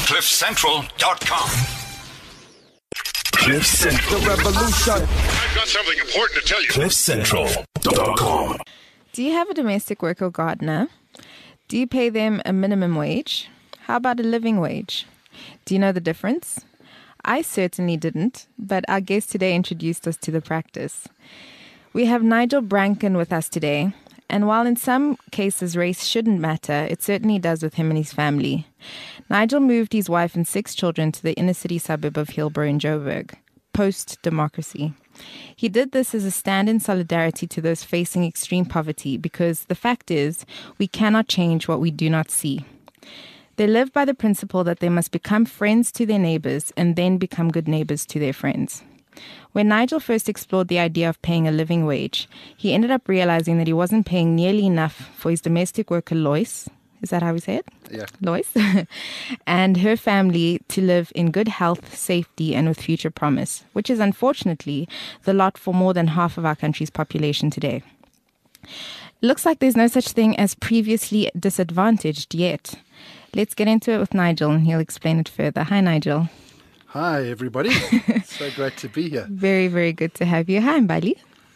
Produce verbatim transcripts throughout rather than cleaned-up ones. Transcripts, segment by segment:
cliff central dot com. Cliff Central Revolution. I've got something important to tell you. cliff central dot com. Do you have a domestic worker or gardener? Do you pay them a minimum wage? How about a living wage? Do you know the difference? I certainly didn't, but our guest today introduced us to the practice. We have Nigel Branken with us today, and while in some cases race shouldn't matter, it certainly does with him and his family. Nigel moved his wife and six children to the inner city suburb of Hillbrow in Joburg, post-democracy. He did this as a stand in solidarity to those facing extreme poverty because the fact is, we cannot change what we do not see. They live by the principle that they must become friends to their neighbors and then become good neighbors to their friends. When Nigel first explored the idea of paying a living wage, he ended up realizing that he wasn't paying nearly enough for his domestic worker Lois, is that how we say it? Yeah. Lois, and her family to live in good health, safety, and with future promise, which is unfortunately the lot for more than half of our country's population today. It looks like there's no such thing as previously disadvantaged yet. Let's get into it with Nigel and he'll explain it further. Hi, Nigel. Hi, everybody. So great to be here. Very, very good to have you. Hi, Mbali.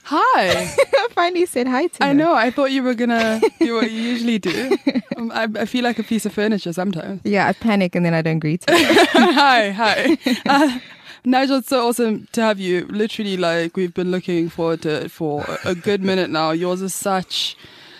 Hi. I finally said hi to I her. know. I thought you were going to do what you usually do. Um, I, I feel like a piece of furniture sometimes. Yeah, I panic and then I don't greet her. Hi. Hi. Uh, Nigel, it's so awesome to have you. Literally, like, we've been looking forward to it for a good minute now. Yours is such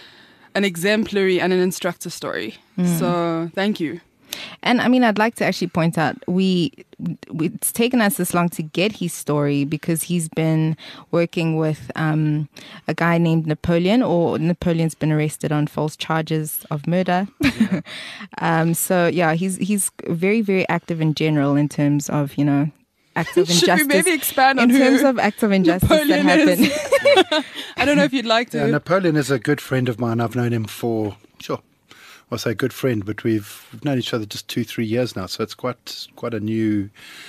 an exemplary and an instructive story. Mm. So thank you. And I mean, I'd like to actually point out, we, we it's taken us this long to get his story because he's been working with um, a guy named Napoleon, or Napoleon's been arrested on false charges of murder. Yeah. um, so yeah, he's he's very, very active in general in terms of, you know, acts of injustice. Should we maybe expand on in who terms of acts of injustice Napoleon that happen? I don't know if you'd like to. Yeah, Napoleon is a good friend of mine. I've known him for, sure, I'll say good friend, but we've, we've known each other just two, three years now. So it's quite quite a new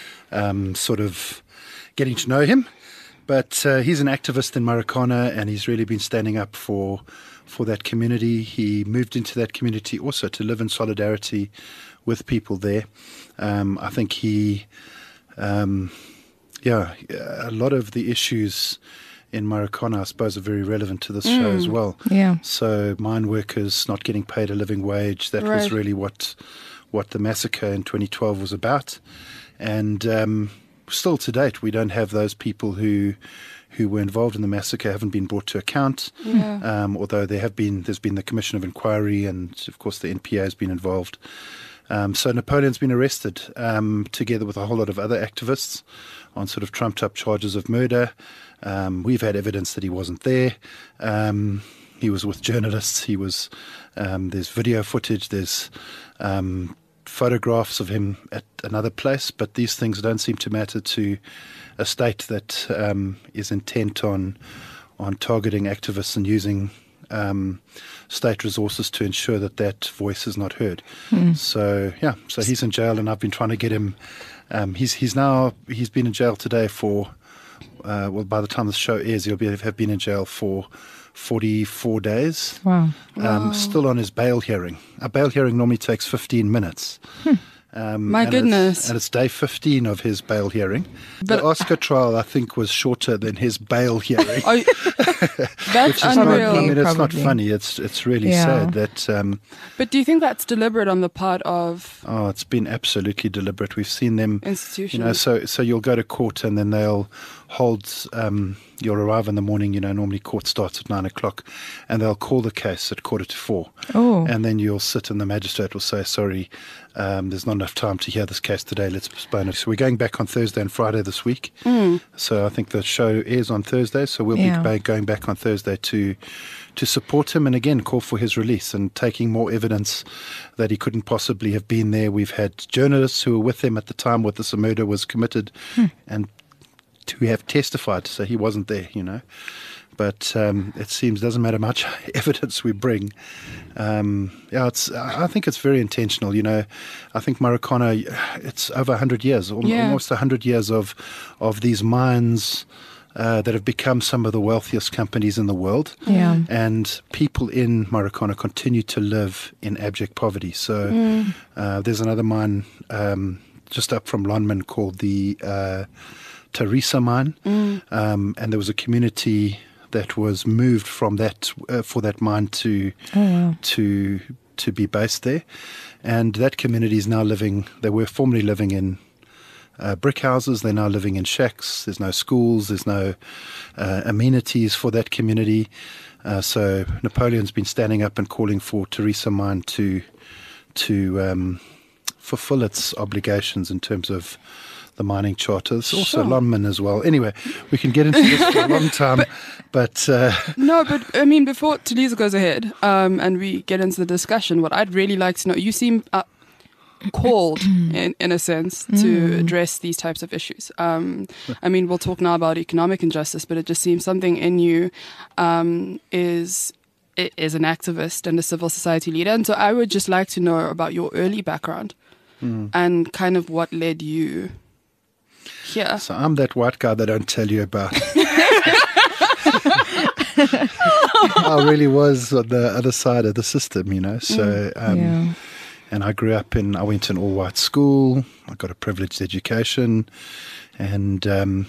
um, sort of getting to know him. But uh, he's an activist in Marikana and he's really been standing up for for that community. He moved into that community also to live in solidarity with people there. Um, I think he, um, yeah, a lot of the issues in Marikana, I suppose, are very relevant to this mm, show as well. Yeah. So mine workers not getting paid a living wage, that right. was really what what the massacre in twenty twelve was about. And um, still to date, we don't have those people who who were involved in the massacre haven't been brought to account. Yeah. Um, although there have been, there's been the Commission of Inquiry and, of course, the N P A has been involved. Um, so Napoleon's been arrested um, together with a whole lot of other activists on sort of trumped-up charges of murder. Um, we've had evidence that he wasn't there. Um, he was with journalists. He was. Um, there's video footage. There's um, photographs of him at another place. But these things don't seem to matter to a state that um, is intent on on targeting activists and using um, state resources to ensure that that voice is not heard. Mm. So yeah, so he's in jail, and I've been trying to get him. Um, he's he's now he's been in jail today for. Uh, well, by the time the show airs, he'll be, have been in jail for forty-four days. Wow. Um, wow. Still on his bail hearing. A bail hearing normally takes fifteen minutes. Hmm. Um, My and goodness. It's, and it's day fifteen of his bail hearing. But the Oscar trial, I think, was shorter than his bail hearing. Oh, that's Which is not, unreal. I mean, it's not Probably. funny. It's it's really Yeah. sad that... Um, But do you think that's deliberate on the part of oh, it's been absolutely deliberate. We've seen them... institutions? You know, so so you'll go to court and then they'll hold, um, you'll arrive in the morning, you know, normally court starts at nine o'clock, and they'll call the case at quarter to four. Oh. And then you'll sit and the magistrate will say, sorry, um, there's not enough time to hear this case today, let's postpone it. So we're going back on Thursday and Friday this week. Mm. So I think the show airs on Thursday, so we'll Yeah. be ba- going back on Thursday to to support him and again call for his release and taking more evidence that he couldn't possibly have been there. We've had journalists who were with him at the time when this murder was committed Hmm. and who have testified to say he wasn't there, you know. But um, it seems it doesn't matter much evidence we bring. Um, yeah, it's. I think it's very intentional. You know, I think Marikana, it's over a hundred years, al- Yeah. almost a hundred years of of these mines uh, that have become some of the wealthiest companies in the world. Yeah. And people in Marikana continue to live in abject poverty. So Mm. uh, there's another mine um, just up from Lonmin called the uh, Teresa mine. Mm. Um, and there was a community that was moved from that uh, for that mine to Oh, wow. to to be based there. And that community is now living, they were formerly living in uh, brick houses, they're now living in shacks, there's no schools, there's no uh, amenities for that community. Uh, so Napoleon's been standing up and calling for Teresa Mine to, to um, fulfill its obligations in terms of the mining charters, also Sure. Lonmin as well. Anyway, we can get into this for a long time, but... uh, No, but I mean, before Talisa goes ahead um, and we get into the discussion, what I'd really like to know, you seem uh, called, in, in a sense, to address these types of issues. Um, I mean, we'll talk now about economic injustice, but it just seems something in you um, is is an activist and a civil society leader. And so I would just like to know about your early background and kind of what led you here. So I'm that white guy they don't tell you about. I really was on the other side of the system, you know. So, um, Yeah. and I grew up in, I went to an all-white school. I got a privileged education. And, um,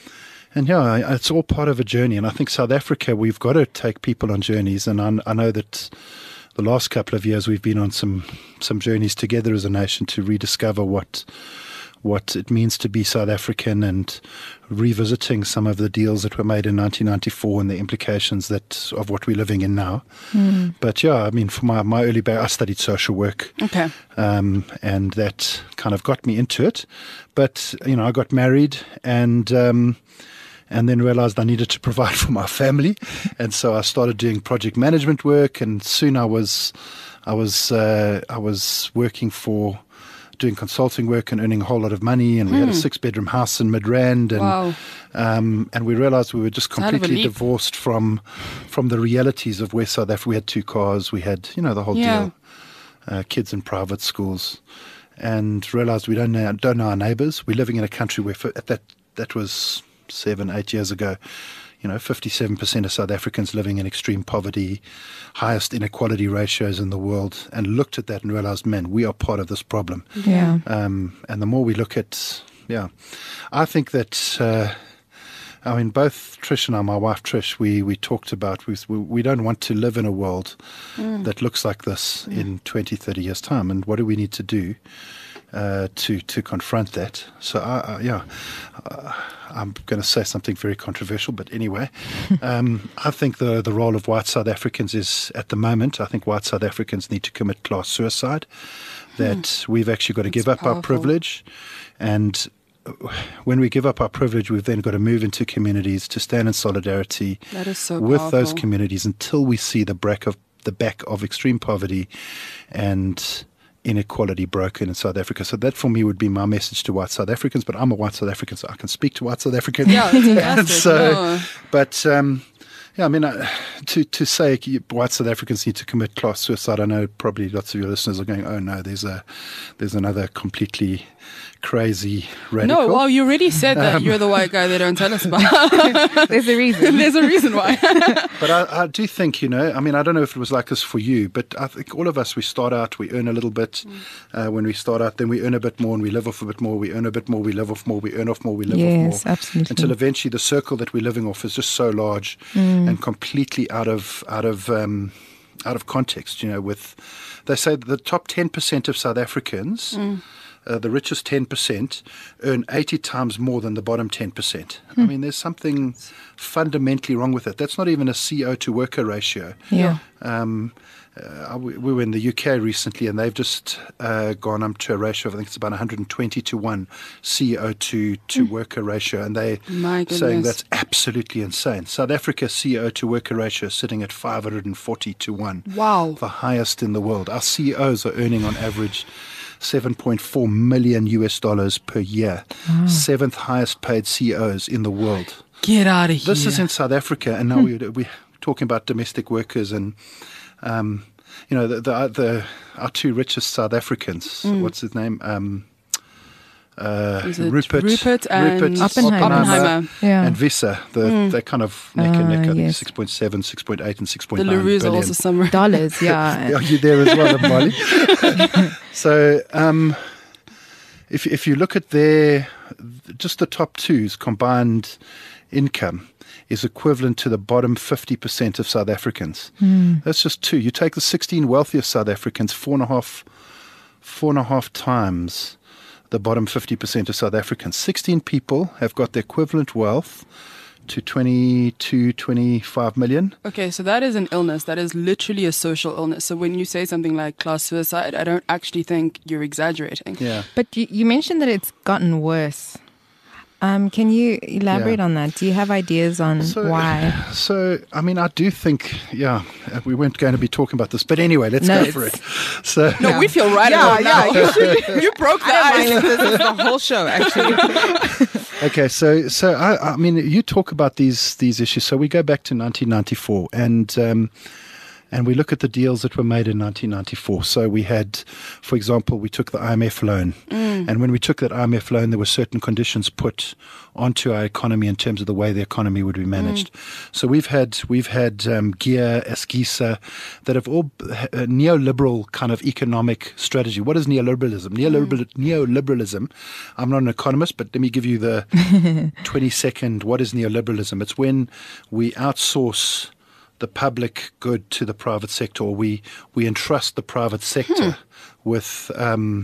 and yeah, I- it's all part of a journey. And I think South Africa, we've got to take people on journeys. And I, I know that the last couple of years we've been on some, some journeys together as a nation to rediscover what what it means to be South African and revisiting some of the deals that were made in nineteen ninety-four and the implications that of what we're living in now. Mm. But yeah, I mean, for my, my early back, I studied social work. Okay. Um, and that kind of got me into it. But, you know, I got married and... Um, and then realized I needed to provide for my family. And so I started doing project management work, and soon I was I was uh, I was working for doing consulting work and earning a whole lot of money, and we had a six bedroom house in Midrand, and Wow. um, and we realized we were just a hell of a completely leap. divorced from from the realities of West South Africa. We had two cars, we had, you know, the whole Yeah. deal, uh, kids in private schools, and realized we don't know don't know our neighbors. We're living in a country where for, that that was seven, eight years ago, you know, fifty-seven percent of South Africans living in extreme poverty, highest inequality ratios in the world, and looked at that and realized, man, we are part of this problem. Yeah. Um, and the more we look at, yeah, I think that, uh, I mean, both Trish and I, my wife Trish, we, we talked about, we, we don't want to live in a world that looks like this in twenty, thirty years' time. And what do we need to do uh, to, to confront that? So, I, I, yeah, uh, I'm going to say something very controversial, but anyway, um, I think the, the role of white South Africans is, at the moment, I think white South Africans need to commit class suicide, that we've actually got to give up our powerful. privilege. And when we give up our privilege, we've then got to move into communities to stand in solidarity That is so with those powerful. communities until we see the back of the back of extreme poverty and inequality broken in South Africa. So that for me would be my message to white South Africans, but I'm a white South African, so I can speak to white South Africans. Yeah, that's fantastic. And so, No. but um, yeah, I mean, uh, to to say white South Africans need to commit class suicide, I know probably lots of your listeners are going, oh no, there's a there's another completely crazy radical. No, well, you already said that Um, you're the white guy they don't tell us about. There's a reason. There's a reason why. But I, I do think, you know, I mean, I don't know if it was like this for you, but I think all of us, we start out, we earn a little bit uh, when we start out, then we earn a bit more and we live off a bit more, we earn a bit more, we live off more, we earn off more, we live Yes, off more. absolutely. Until eventually the circle that we're living off is just so large and completely out of, out of, um, out of context, you know, with, they say that the top ten percent of South Africans, Uh, the richest ten percent earn eighty times more than the bottom ten percent. I mean, there's something fundamentally wrong with it. That's not even a C O to worker ratio. Yeah. Um, uh, we we were in the U K recently, and they've just uh, gone up to a ratio of, I think it's about one hundred twenty to one C O to, to worker ratio, and they're My saying goodness. that's absolutely insane. South Africa C O to worker ratio is sitting at five hundred forty to one. Wow. The highest in the world. Our C E Os are earning on average seven point four million U S dollars per year. Seventh highest paid C E Os in the world. Get out of here. This is in South Africa, and now we, we're talking about domestic workers and, um, you know, the, the, the our two richest South Africans. What's his name? Um, uh, Is it Rupert, Rupert and Oppenheimer. Oppenheimer. Yeah. and Visa. The, They're kind of neck and Ah, neck. I think yes. six point seven, six point eight, and six point The nine LaRue's are billion. also somewhere. Dollars, yeah. Are you there as well, Molly? So, um, if if you look at their just the top two's combined income is equivalent to the bottom fifty percent of South Africans. That's just two. You take the sixteen wealthiest South Africans, four and a half, four and a half times the bottom fifty percent of South Africans. sixteen people have got the equivalent wealth to twenty-two, twenty-five million. Okay, so that is an illness. That is literally a social illness. So when you say something like class suicide, I don't actually think you're exaggerating. Yeah. But you, you mentioned that it's gotten worse. Um, can you elaborate Yeah. on that? Do you have ideas on So- why? So, I mean, I do think, yeah, uh, we weren't going to be talking about this, but anyway, let's No, go for it. So, No, we feel right Yeah, about yeah, now. you should. You broke the I ice. don't mind if this is the whole show, actually. okay, so, so I, I mean, you talk about these these issues. So we go back to nineteen ninety-four, and um, and we look at the deals that were made in nineteen ninety-four. So we had, for example, we took the I M F loan, and when we took that I M F loan, there were certain conditions put onto our economy in terms of the way the economy would be managed. So we've had we've had um, G I A, Esgisa, that have all a neoliberal kind of economic strategy. What is neoliberalism? Neoliberal, Neoliberalism. I'm not an economist, but let me give you the twenty second. What is neoliberalism? It's when we outsource the public good to the private sector, or we we entrust the private sector with um,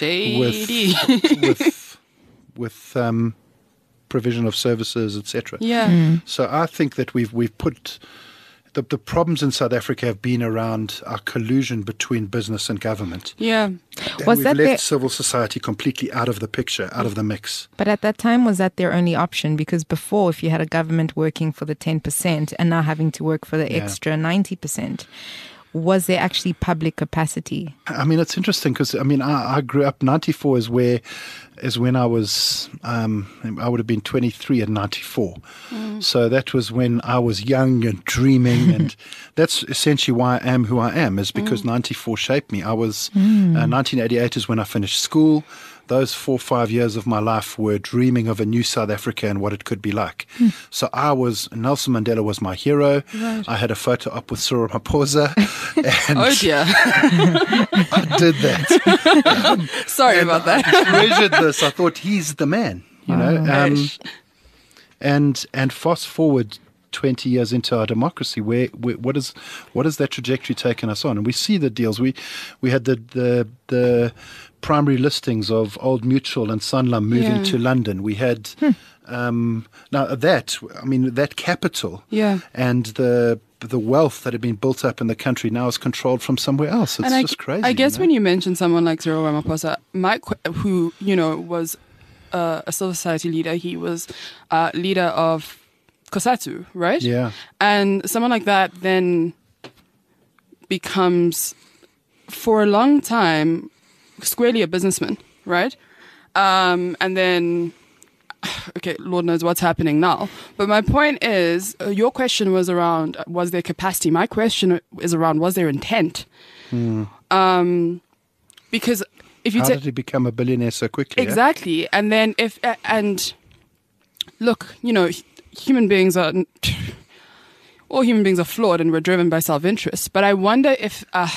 Shady. with with with um, provision of services, et cetera. Yeah. So I think that we've we've put the the problems in South Africa have been around our collusion between business and government. Yeah. And Was we've that left their- civil society completely out of the picture, out of the mix. But at that time, was that their only option? Because before, if you had a government working for the ten percent and now having to work for the Yeah. extra ninety percent, was there actually public capacity? I mean, it's interesting because I mean, I, I grew up. ninety-four is where, is when I was. Um, I would have been twenty-three in ninety-four, so that was when I was young and dreaming, and that's essentially why I am who I am. Is because ninety-four shaped me. I was uh, nineteen eighty-eight is when I finished school. Those four or five years of my life were dreaming of a new South Africa and what it could be like. So I was, Nelson Mandela was my hero. I had a photo op with Cyril Ramaphosa. And Oh dear. I did that. Sorry about that. I treasured this. I thought he's the man, you know. Um, and and fast forward twenty years into our democracy, where, where what is what has that trajectory taken us on? And we see the deals. We we had the the the primary listings of Old Mutual and Sanlam moving Yeah. to London. We had um, now that I mean that capital Yeah. and the the wealth that had been built up in the country now is controlled from somewhere else. It's and I, just crazy. I guess you know? when you mention someone like Cyril Ramaphosa, my, qu- who, you know, was uh, a civil society leader, he was uh, leader of Kosatu, right? Yeah. And someone like that then becomes, for a long time, squarely a businessman, right? Um, and then, okay, Lord knows what's happening now. But my point is, uh, your question was around, uh, was there capacity? My question is around, was there intent? Um, because if you How take did he become a billionaire so quickly? eh? exactly, and then if uh, and look, you know, h- human beings are all human beings are flawed, and we're driven by self-interest. But I wonder if uh,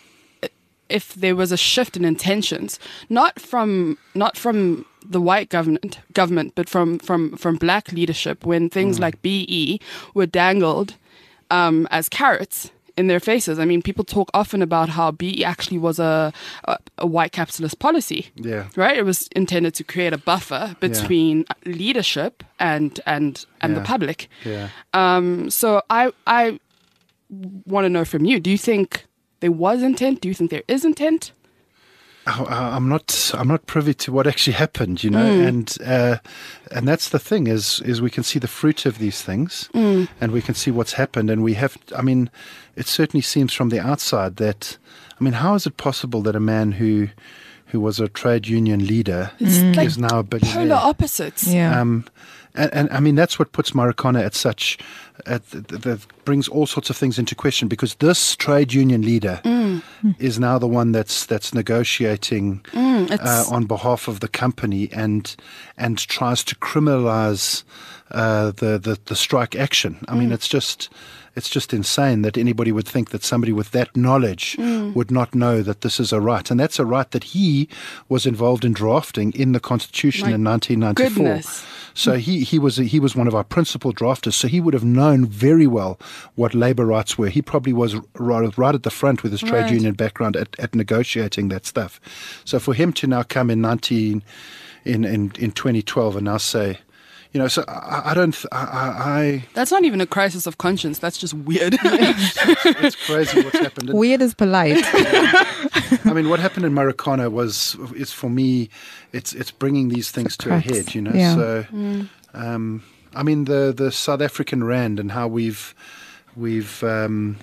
if there was a shift in intentions, not from not from the white government government, but from from from black leadership, when things like B E were dangled um, as carrots in their faces. I mean, people talk often about how B E actually was a a, a white capitalist policy. Yeah. Right. It was intended to create a buffer between leadership and and and Yeah. the public. Yeah. Um, so I I want to know from you. Do you think there was intent? Do you think there is intent? I- I- I'm not. I'm not privy to what actually happened, you know, and uh, and that's the thing is is we can see the fruit of these things, and we can see what's happened, and we have. I mean, it certainly seems from the outside that, I mean, how is it possible that a man who who was a trade union leader, It's like is now a billionaire. polar opposites. Yeah. Um, and, and I mean, that's what puts Marikana at such, at, that brings all sorts of things into question, because this trade union leader Mm. is now the one that's that's negotiating Mm, uh, it's- on behalf of the company and and tries to criminalize uh, the, the the strike action. I mean, it's just. It's just insane that anybody would think that somebody with that knowledge would not know that this is a right. And that's a right that he was involved in drafting in the Constitution My in nineteen ninety-four. goodness. So he, he was he was one of our principal drafters. So he would have known very well what labour rights were. He probably was right, right at the front with his trade Right. union background at, at negotiating that stuff. So for him to now come in nineteen in, in, in twenty twelve and now say, you know, so I, I don't, I, I, That's not even a crisis of conscience. That's just weird. it's crazy what's happened. And, Weird is polite. I mean, what happened in Marikana was, is for me, it's it's bringing these things to a cracks. head, you know. Yeah. So, um, I mean, the the South African rand and how we've we've um,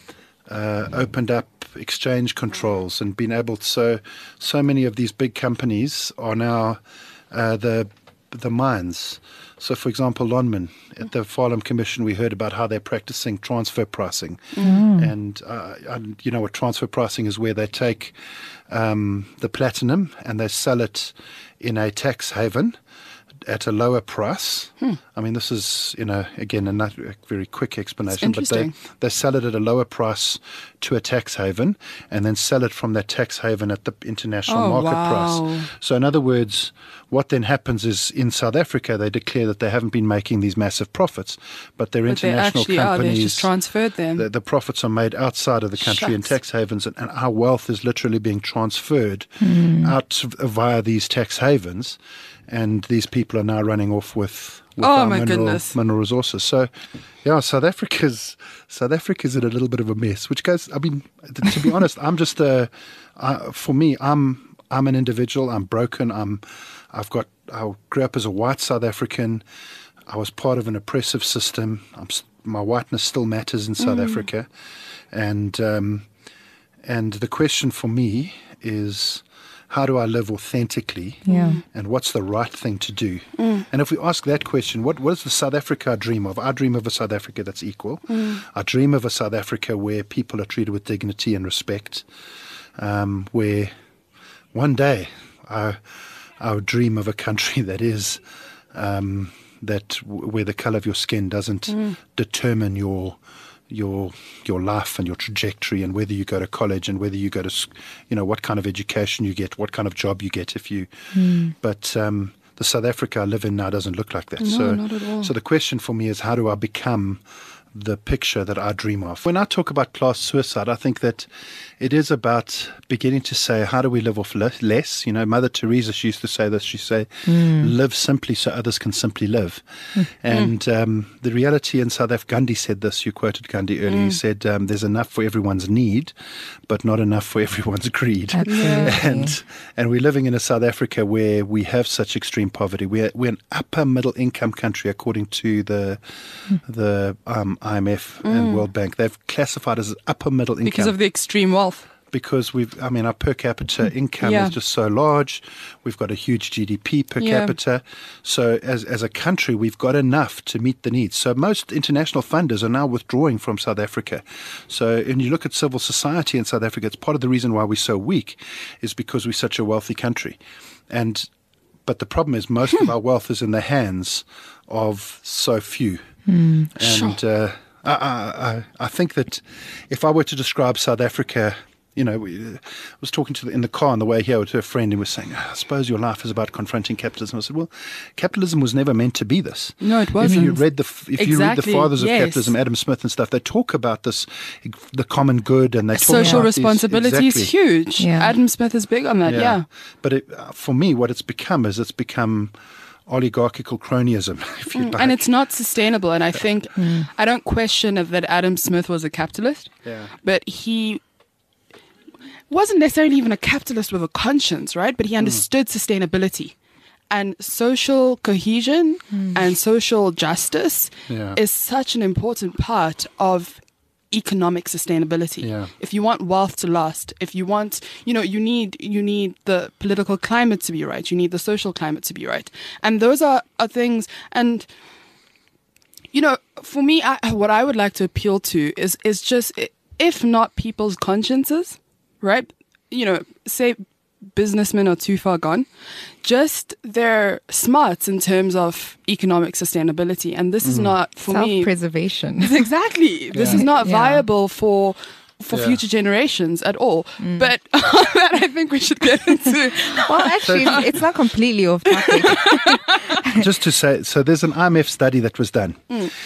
uh, opened up exchange controls and been able to. So, so many of these big companies are now uh, the the mines. So, for example, Lonmin, at the Farlam Commission, we heard about how they're practicing transfer pricing. And, uh, and you know what transfer pricing is, where they take um, the platinum and they sell it in a tax haven at a lower price. I mean, this is, you know, again, a, not, a very quick explanation, but they, interesting. they sell it at a lower price to a tax haven and then sell it from that tax haven at the international Oh, market wow. price. So in other words, what then happens is in South Africa, they declare that they haven't been making these massive profits, but their But they international actually are. companies, They just transferred them. the, the profits are made outside of the country in Shucks. tax havens, and, and our wealth is literally being transferred out via these tax havens, and these people are now running off with, with Oh, our my mineral, goodness. mineral resources. So, yeah, South Africa's South Africa's in a little bit of a mess. Which goes, I mean, to, to be honest, I'm just a, uh, for me, I'm I'm an individual. I'm broken. I'm, I've got. I grew up as a white South African. I was part of an oppressive system. I'm, s- my whiteness still matters in South Africa, and um, and the question for me is, how do I live authentically? Yeah. And what's the right thing to do? And if we ask that question, what, what is the South Africa I dream of? I dream of a South Africa that's equal. I dream of a South Africa where people are treated with dignity and respect, um, where one day I, I would dream of a country that is, um, that w- where the color of your skin doesn't determine your your your life and your trajectory, and whether you go to college and whether you go to, s- you know, what kind of education you get, what kind of job you get if you. But um, the South Africa I live in now doesn't look like that. No, so, not at all. so the question for me is, how do I become the picture that I dream of? When I talk about class suicide, I think that it is about beginning to say, how do we live off le- less? You know, Mother Teresa, she used to say this. She say, live simply so others can simply live. And um, the reality in South Africa, Gandhi said this. You quoted Gandhi earlier. He said, um, there's enough for everyone's need, but not enough for everyone's greed. Absolutely. And and we're living in a South Africa where we have such extreme poverty. We're we're an upper middle income country according to the the um, I M F and World Bank. They've classified us as upper middle income because of the extreme wealth. because we've, I mean, our per capita income Yeah. is just so large. We've got a huge G D P per Yeah. capita. So as as a country, we've got enough to meet the needs. So most international funders are now withdrawing from South Africa. So when you look at civil society in South Africa, it's part of the reason why we're so weak is because we're such a wealthy country. And but the problem is most of our wealth is in the hands of so few. And uh, I, I, I- I think that if I were to describe South Africa, you know, we, I was talking to the, in the car on the way here to a friend who was saying, I suppose your life is about confronting capitalism. I said, well, capitalism was never meant to be this. No, it If you wasn't. read the f- if you read the Exactly, fathers of yes. capitalism, Adam Smith and stuff, they talk about this, the common good, and they talk Social about these- responsibility is exactly. huge. Yeah. Adam Smith is big on that. Yeah. But it, uh, for me, what it's become is it's become oligarchical cronyism, if you like. And it's not sustainable. And I think I don't question if that Adam Smith was a capitalist, Yeah. but he wasn't necessarily even a capitalist with a conscience, right? But he understood sustainability. And social cohesion and social justice Yeah. is such an important part of economic sustainability. Yeah. If you want wealth to last, if you want, you know, you need you need the political climate to be right, you need the social climate to be right. And those are, are things, and you know, for me, I, what I would like to appeal to is is just, if not people's consciences, right? You know, say businessmen are too far gone, just their smarts in terms of economic sustainability. And this is not, for me... Self-preservation. Exactly. This is not Yeah. viable for for Yeah. future generations at all. But that I think we should get into. Well, actually, it's, it's not completely off topic. Just to say, so there's an I M F study that was done,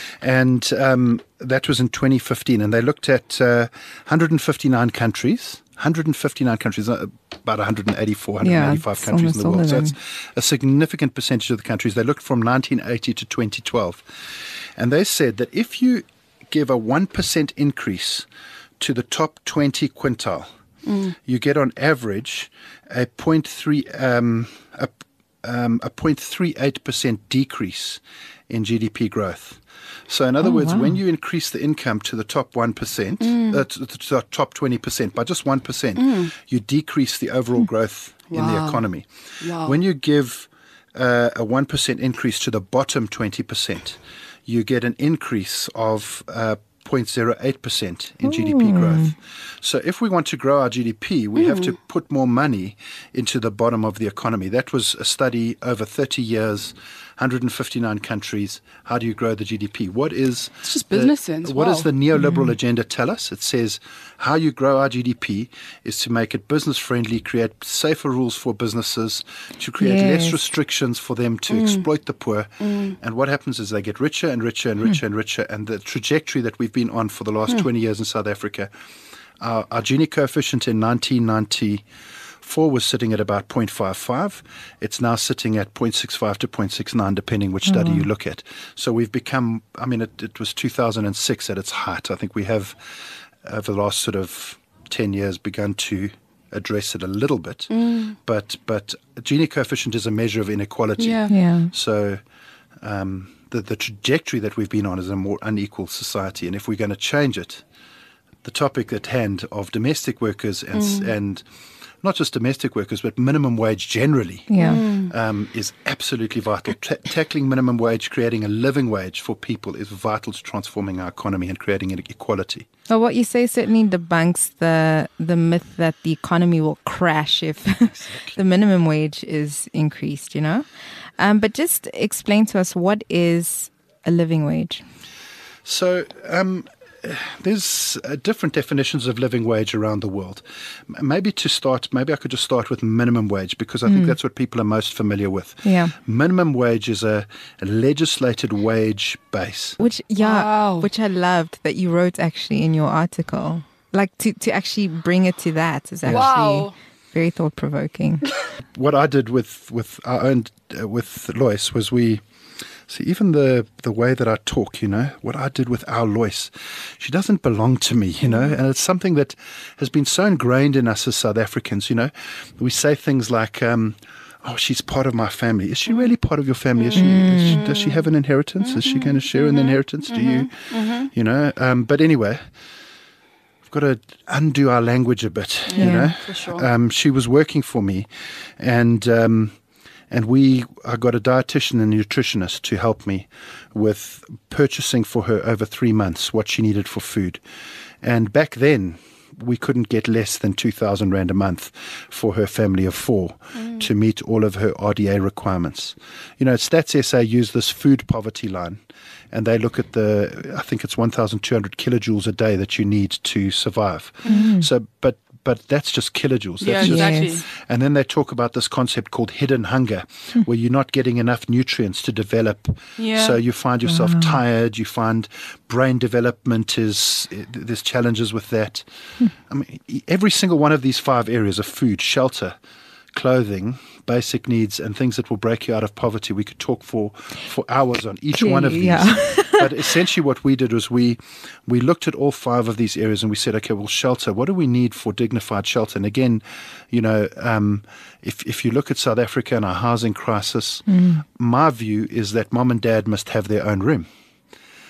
and um, that was in twenty fifteen, and they looked at uh, one hundred fifty-nine countries, one hundred fifty-nine countries, uh, about one hundred eighty-four, one hundred eighty-five Yeah, it's countries in the almost world. all So of it's a significant percentage of the countries. They looked from nineteen eighty to twenty twelve, and they said that if you give a one percent increase to the top twenty quintile, you get on average a zero point three um, a, um, a zero point three eight percent decrease in G D P growth. So, in other Oh, words, wow. when you increase the income to the top one percent, uh, to, to the top twenty percent by just one percent, you decrease the overall growth in the Wow. economy. Wow. When you give uh, a one percent increase to the bottom twenty percent, you get an increase of uh, zero point zero eight percent in G D P growth. So if we want to grow our G D P, we have to put more money into the bottom of the economy. That was a study over thirty years, one hundred fifty-nine countries. How do you grow the G D P? What is It's just the- business sense. What does Wow. the neoliberal agenda tell us? It says how you grow our G D P is to make it business friendly, create safer rules for businesses, to create less Yes. restrictions for them to exploit the poor. And what happens is they get richer and richer and richer and richer. And the trajectory that we've been on for the last twenty years in South Africa, our, our Gini coefficient in nineteen ninety-four was sitting at about zero point five five. It's now sitting at zero point six five to zero point six nine, depending which study you look at. So we've become, I mean, it, it was two thousand six at its height. I think we have, over the last sort of ten years, begun to address it a little bit. But but Gini coefficient is a measure of inequality. Yeah. Yeah. So um, the, the trajectory that we've been on is a more unequal society. And if we're going to change it, the topic at hand of domestic workers and, s and not just domestic workers, but minimum wage generally Yeah. um, is absolutely vital. Ta tackling minimum wage, creating a living wage for people is vital to transforming our economy and creating equality. Well, what you say certainly debunks the the myth that the economy will crash if the minimum wage is increased, you know? Um, but just explain to us, what is a living wage? So um, there's uh, different definitions of living wage around the world. M- Maybe to start, maybe I could just start with minimum wage, because I think that's what people are most familiar with. Yeah. Minimum wage is a, a legislated wage base. Which, yeah, Wow. which I loved that you wrote actually in your article. Like to, to actually bring it to that is actually Wow. very thought provoking. What I did with with our own uh, with Lois was we see even the the way that I talk, you know, what I did with our Lois, she doesn't belong to me, you know, and it's something that has been so ingrained in us as South Africans. You know, we say things like, um, "Oh, she's part of my family." Is she really part of your family? Is she, is she does she have an inheritance? Is she going to share in the inheritance? Do you, you know? Um, but anyway. Got to undo our language a bit, you Yeah, know. for sure. Um, she was working for me, and um, and we I got a dietitian and nutritionist to help me with purchasing for her over three months what she needed for food, and back then we couldn't get less than two thousand rand a month for her family of four to meet all of her R D A requirements. You know, Stats S A use this food poverty line, and they look at the, I think it's one thousand two hundred kilojoules a day that you need to survive. So, but but that's just kilojoules. Yeah, That's just, exactly. Yes. and then they talk about this concept called hidden hunger, where you're not getting enough nutrients to develop. Yeah. So you find yourself tired, you find brain development is, there's challenges with that. I mean, every single one of these five areas of food, shelter, clothing, basic needs, and things that will break you out of poverty, we could talk for, for hours on each one of these. Yeah. But essentially what we did was we we looked at all five of these areas and we said, okay, well, shelter, what do we need for dignified shelter? And again, you know, um, if, if you look at South Africa and our housing crisis, my view is that mom and dad must have their own room.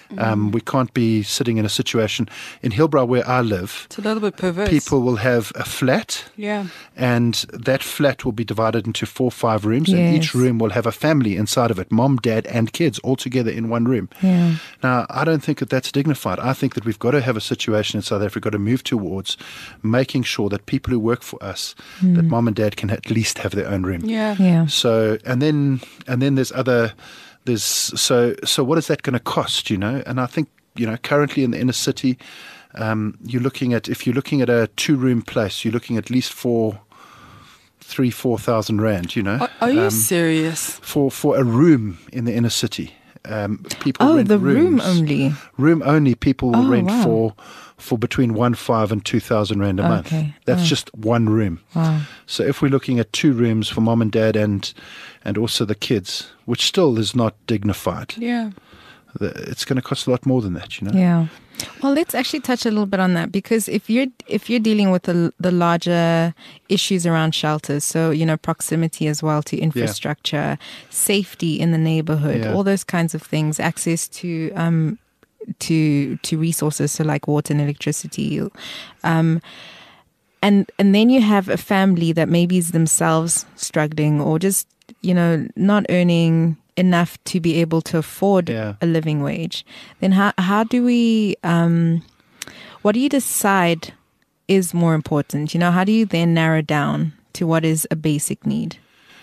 Um, we can't be sitting in a situation in Hillbrow where I live. It's a little bit perverse. People will have a flat, Yeah. and that flat will be divided into four or five rooms, and each Yes. room will have a family inside of it, mom, dad, and kids all together in one room. Yeah. Now, I don't think that that's dignified. I think that we've got to have a situation in South Africa to move towards making sure that people who work for us, that mom and dad can at least have their own room. Yeah. Yeah. So, and then, and then there's other, there's, so, so what is that going to cost, you know? And I think, you know, currently in the inner city, um, you're looking at, if you're looking at a two room place, you're looking at least four, three, four thousand rand, you know? Are, are you um, serious? for, for a room in the inner city. Um, people Oh, rent the rooms. room only. Room only, people will Oh, rent wow. for for between one five and two thousand rand a month. Okay. That's Oh. just one room. Wow. So if we're looking at two rooms for mom and dad and and also the kids, which still is not dignified, Yeah. the- it's going to cost a lot more than that. You know. Yeah. Well, let's actually touch a little bit on that, because if you're if you're dealing with the the larger issues around shelters, so you know proximity as well to infrastructure, safety in the neighborhood, Yeah. all those kinds of things, access to um to to resources, so like water and electricity, um, and and then you have a family that maybe is themselves struggling or just you know not earning enough to be able to afford Yeah. a living wage. Then how how do we um what do you decide is more important? You know, how do you then narrow down to what is a basic need?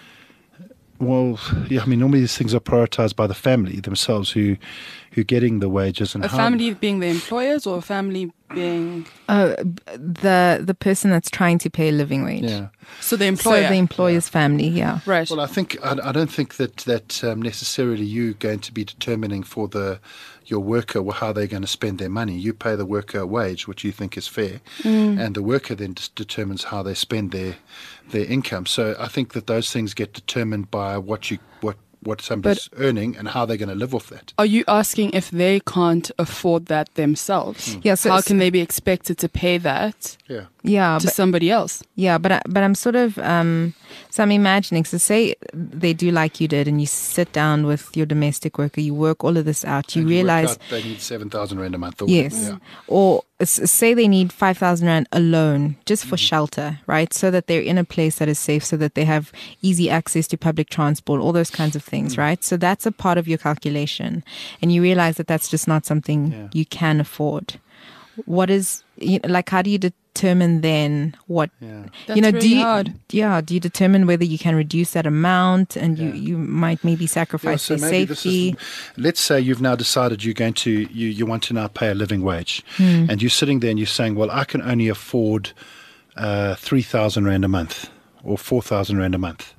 Well, yeah. I mean, normally these things are prioritized by the family themselves, who who are getting the wages and A how, family being the employers or a family being. Uh, the the person that's trying to pay a living wage. Yeah. So the employer. So the employer's family, yeah. right. Well, I think I, I don't think that that um, necessarily you're going to be determining for the your worker how they're going to spend their money. You pay the worker a wage, which you think is fair, and the worker then d- determines how they spend their their income. So I think that those things get determined by what you what what somebody's earning and how they're going to live off that. Are you asking if they can't afford that themselves? Hmm. Yeah, so How it's- can they be expected to pay that Yeah. Yeah, to but somebody else? Yeah, but I, but I'm sort of um, so I'm imagining. So say they do like you did, and you sit down with your domestic worker, you work all of this out, you And work realize out they need seven thousand rand a month. Or yes, whatever, yeah. or s- say they need five thousand rand alone just for Mm-hmm. shelter, right? So that they're in a place that is safe, so that they have easy access to public transport, all those kinds of things, Mm. right? So that's a part of your calculation, and you realize that that's just not something Yeah. you can afford. What is you know, like? How do you determine then what? Yeah. That's you know, really do you, hard. yeah, do you determine whether you can reduce that amount, and you, Yeah. you might maybe sacrifice Yeah, so their maybe this safety? is, let's say you've now decided you're going to you, you want to now pay a living wage, Hmm. and you're sitting there and you're saying, well, I can only afford uh, three thousand rand a month or four thousand rand a month.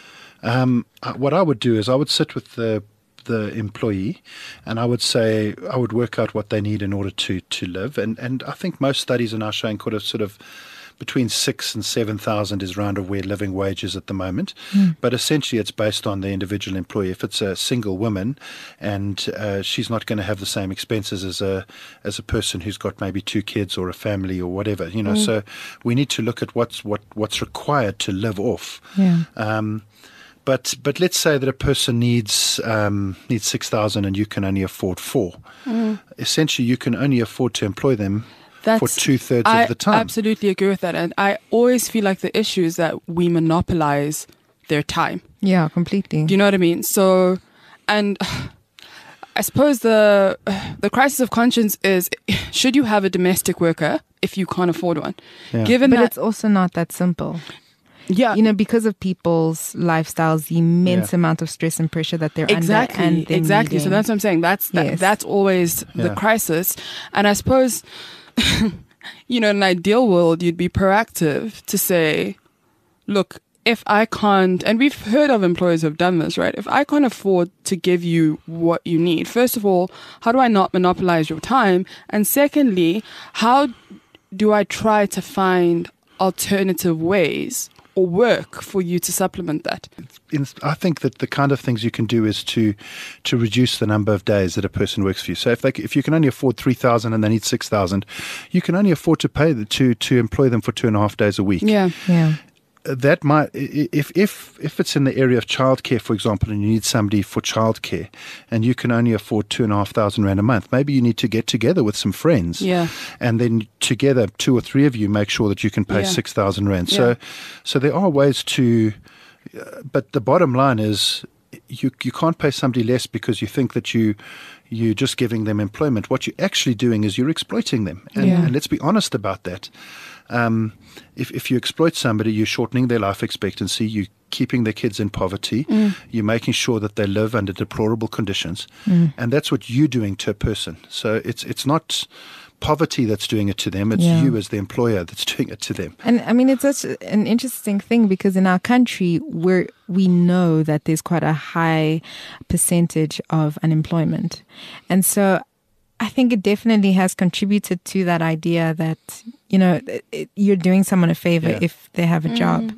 Um, uh, what I would do is I would sit with the the employee, and I would say I would work out what they need in order to to live, and and I think most studies are now showing sort of sort of between six and seven thousand is round of where living wage is at the moment. But essentially, it's based on the individual employee. If it's a single woman, and uh, she's not going to have the same expenses as a as a person who's got maybe two kids or a family or whatever, you know. So we need to look at what's what what's required to live off. Yeah. Um, but but let's say that a person needs um, needs six thousand and you can only afford four. Essentially, you can only afford to employ them for two thirds I of the time. absolutely agree with that. And I always feel like the issue is that we monopolize their time. Yeah, completely. Do you know what I mean? So, and I suppose the the crisis of conscience is: should you have a domestic worker if you can't afford one? Yeah. Given but that, it's also not that simple. yeah, You know, because of people's lifestyles, the immense Yeah. amount of stress and pressure that they're exactly, under. And they're exactly. So needing. that's what I'm saying. That's that, Yes. that's always the Yeah. crisis. And I suppose, you know, in an ideal world, you'd be proactive to say, look, if I can't, and we've heard of employers who have done this, right? If I can't afford to give you what you need, first of all, how do I not monopolize your time? And secondly, how do I try to find alternative ways or work for you to supplement that? In, I think that the kind of things you can do is to to reduce the number of days that a person works for you. So if they, c- if you can only afford three thousand and they need six thousand, you can only afford to pay the, to to employ them for two and a half days a week. Yeah. Yeah. that might, if if if it's in the area of childcare, for example, and you need somebody for childcare, and you can only afford two and a half thousand rand a month, maybe you need to get together with some friends, Yeah. and then together, two or three of you make sure that you can pay Yeah. six thousand rand. Yeah. So, so there are ways to, uh, but the bottom line is, you you can't pay somebody less because you think that you you're just giving them employment. What you're actually doing is you're exploiting them, and, Yeah. and let's be honest about that. Um, if if you exploit somebody, you're shortening their life expectancy. You're keeping their kids in poverty. Mm. You're making sure that they live under deplorable conditions, and that's what you're doing to a person. So it's it's not poverty that's doing it to them. It's Yeah. you as the employer that's doing it to them. And I mean, it's such an interesting thing because in our country, we're, we know that there's quite a high percentage of unemployment. And so I think it definitely has contributed to that idea that, you know, it, it, you're doing someone a favor Yeah. if they have a job.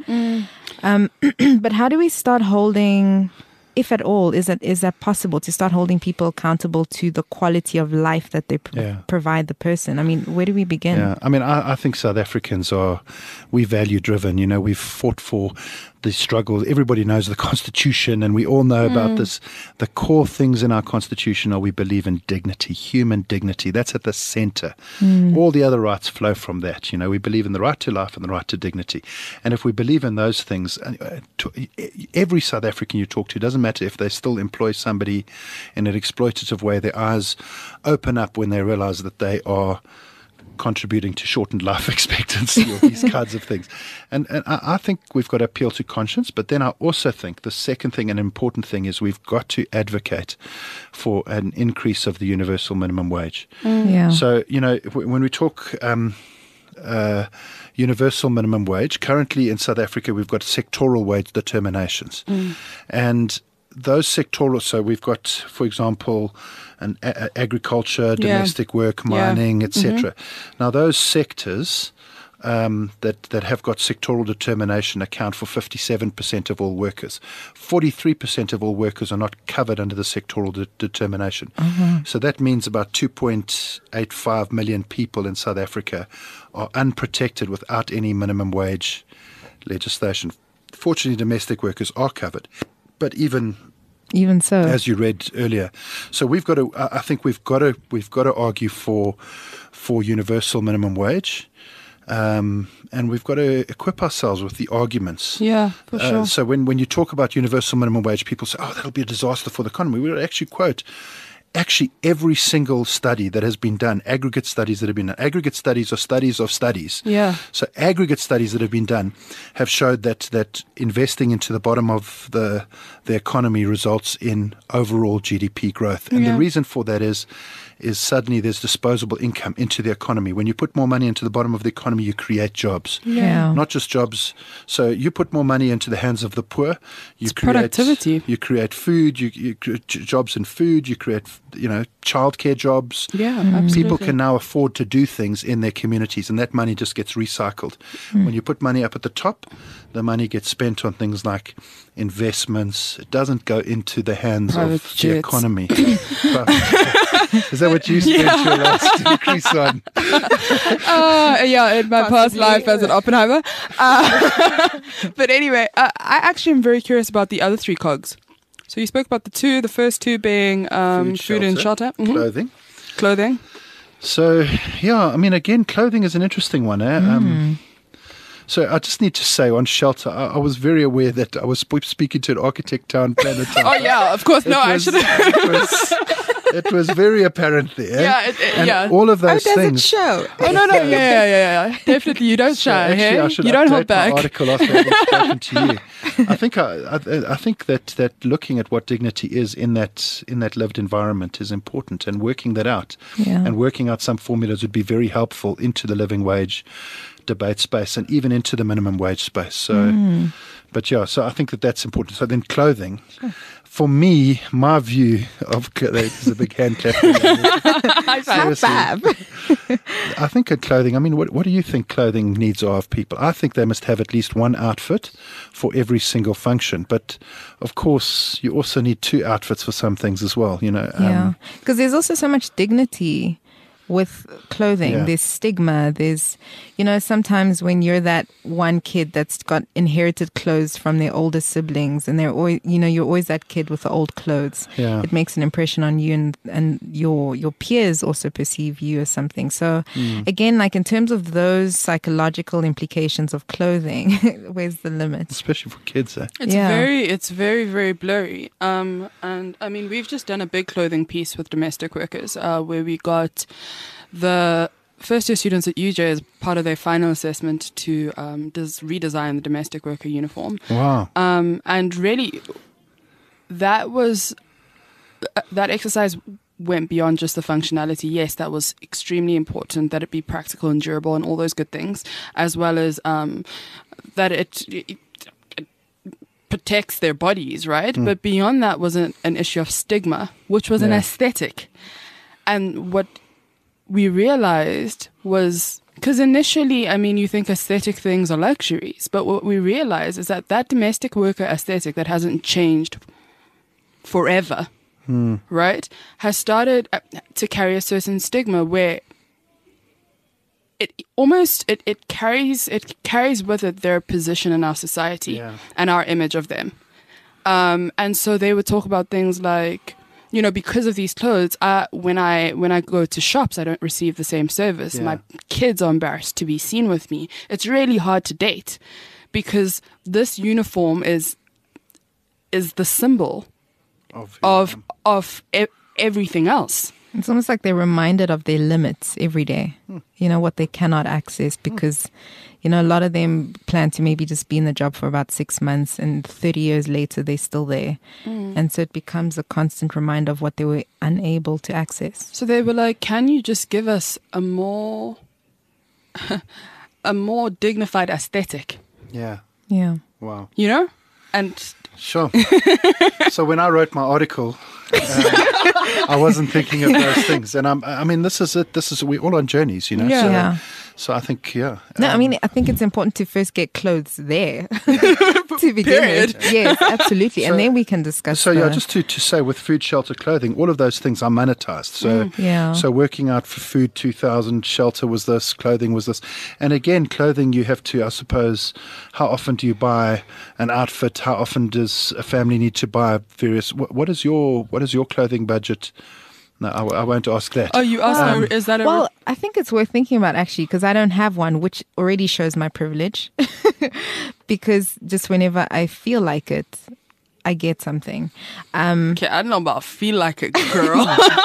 Um, but how do we start holding, if at all, is that is that possible to start holding people accountable to the quality of life that they pro- Yeah. provide the person? I mean, where do we begin? Yeah, I mean, I, I think South Africans are, we value driven. You know, we've fought for the struggle. Everybody knows the Constitution, and we all know about this. The core things in our Constitution are we believe in dignity, human dignity. That's at the center. All the other rights flow from that. You know, we believe in the right to life and the right to dignity. And if we believe in those things, uh, to, every South African you talk to, doesn't matter if they still employ somebody in an exploitative way, their eyes open up when they realize that they are contributing to shortened life expectancy or these kinds of things. And, and I, I think we've got to appeal to conscience, but then I also think the second thing, an important thing, is we've got to advocate for an increase of the universal minimum wage. Yeah. So, you know, w- when we talk um, uh, universal minimum wage, currently in South Africa, we've got sectoral wage determinations. And those sectoral, so we've got, for example, an a- a- agriculture, domestic work, Yeah. mining, et cetera. Now, those sectors um, that that have got sectoral determination account for fifty-seven percent of all workers. forty-three percent of all workers are not covered under the sectoral de- determination. So that means about two point eight five million people in South Africa are unprotected without any minimum wage legislation. Fortunately, domestic workers are covered, but even Even so. as you read earlier. So we've got to. I I think we've got to. We've got to argue for for universal minimum wage, um, and we've got to equip ourselves with the arguments. Yeah, for Uh, sure. so when when you talk about universal minimum wage, people say, "Oh, that'll be a disaster for the economy." We would actually quote. Actually, every single study that has been done, aggregate studies that have been done, aggregate studies are studies of studies. Yeah. So aggregate studies that have been done have showed that that investing into the bottom of the the economy results in overall G D P growth. And Yeah. the reason for that is is suddenly there's disposable income into the economy. When you put more money into the bottom of the economy, you create jobs. Yeah. Not just jobs. So you put more money into the hands of the poor. You It's create productivity. You create food. You, you create j- jobs in food. You create, you know, childcare jobs. Yeah, absolutely. People can now afford to do things in their communities, and that money just gets recycled. When you put money up at the top, the money gets spent on things like investments. It doesn't go into the hands Private of the jets. economy. Is that what you spent Yeah. your last increase on? Uh, yeah, in my past Possibly. life as an Oppenheimer. Uh, but anyway, uh, I actually am very curious about the other three cogs. So you spoke about the two, the first two being um, food, and shelter, Mhm. clothing. clothing. So, yeah, I mean, again, clothing is an interesting one. Eh? Mm. Um, so I just need to say on shelter, I, I was very aware that I was sp- speaking to an architect town, planner town. Oh yeah, of course. It No, I was- should It have. was, it was very apparent there. Yeah, it- it- and yeah. all of Oh, those does things. it show? Oh no, no, yeah, yeah, yeah, yeah. Definitely, you don't So shy. actually, hey? I should You don't update hold back. my article after I've spoken to you. I think I, I, I think that, that looking at what dignity is in that in that lived environment is important, and working that out Yeah. and working out some formulas would be very helpful into the living wage debate space and even into the minimum wage space. So, but yeah, so I think that that's important. So then clothing. For me, my view of clothing is a big hand clap. High Seriously. five. I think at clothing, I mean, what, what do you think clothing needs are of people? I think they must have at least one outfit for every single function. But of course, you also need two outfits for some things as well, you know. Yeah, because there's also so much dignity with clothing. Yeah. There's stigma. There's, you know, sometimes when you're that one kid that's got inherited clothes from their older siblings, and they're always, you know, you're always that kid with the old clothes. Yeah. It makes an impression on you, and and your your peers also perceive you as something. So Mm. again, like in terms of those psychological implications of clothing, where's the limit? Especially for kids, eh? It's Yeah. very, it's very, very blurry. Um, and I mean, we've just done a big clothing piece with domestic workers, uh, where we got the first year students at U J as part of their final assessment to um, des- redesign the domestic worker uniform. Wow. Um, and really, that was uh, that exercise went beyond just the functionality. Yes, that was extremely important, that it be practical and durable and all those good things, as well as um, that it, it, it protects their bodies, right? Mm. But beyond that was an, an issue of stigma, which was an Yeah. aesthetic. And what we realized was, because initially, I mean, you think aesthetic things are luxuries, but what we realized is that that domestic worker aesthetic that hasn't changed forever, Mm. right, has started uh, to carry a certain stigma where it almost it, it carries it carries with it their position in our society Yeah. and our image of them. Um, and so they would talk about things like, you know, because of these clothes, uh, when I when I go to shops, I don't receive the same service. Yeah. My kids are embarrassed to be seen with me. It's really hard to date because this uniform is is the symbol Of, of of e- everything else. It's almost like they're reminded of their limits every day, you know, what they cannot access because, you know, a lot of them plan to maybe just be in the job for about six months and thirty years later, they're still there. And so it becomes a constant reminder of what they were unable to access. So they were like, "Can you just give us a more a more dignified aesthetic?" yeah. Yeah. Wow. You know, and Sure. So when I wrote my article, um, I wasn't thinking of those things, and I'm. I mean, this is it. This is we all on journeys, you know. Yeah. So, Yeah. so I think, yeah. No, I um, mean, I think it's important to first get clothes there to begin Period. with. Yes, absolutely. So- and then we can discuss So yeah, the- just to, to say with food, shelter, clothing, all of those things are monetized. So yeah. so working out for food, two thousand, shelter was this, clothing was this, and again, clothing you have to, I suppose, how often do you buy an outfit? How often does a family need to buy various? What, what is your what is your clothing budget? No, I, I won't ask that. oh, you asked, Um, me, is that a Well, I think it's worth thinking about actually because I don't have one, which already shows my privilege. Because just whenever I feel like it, I get something. Um, okay? I don't know about feel like a girl,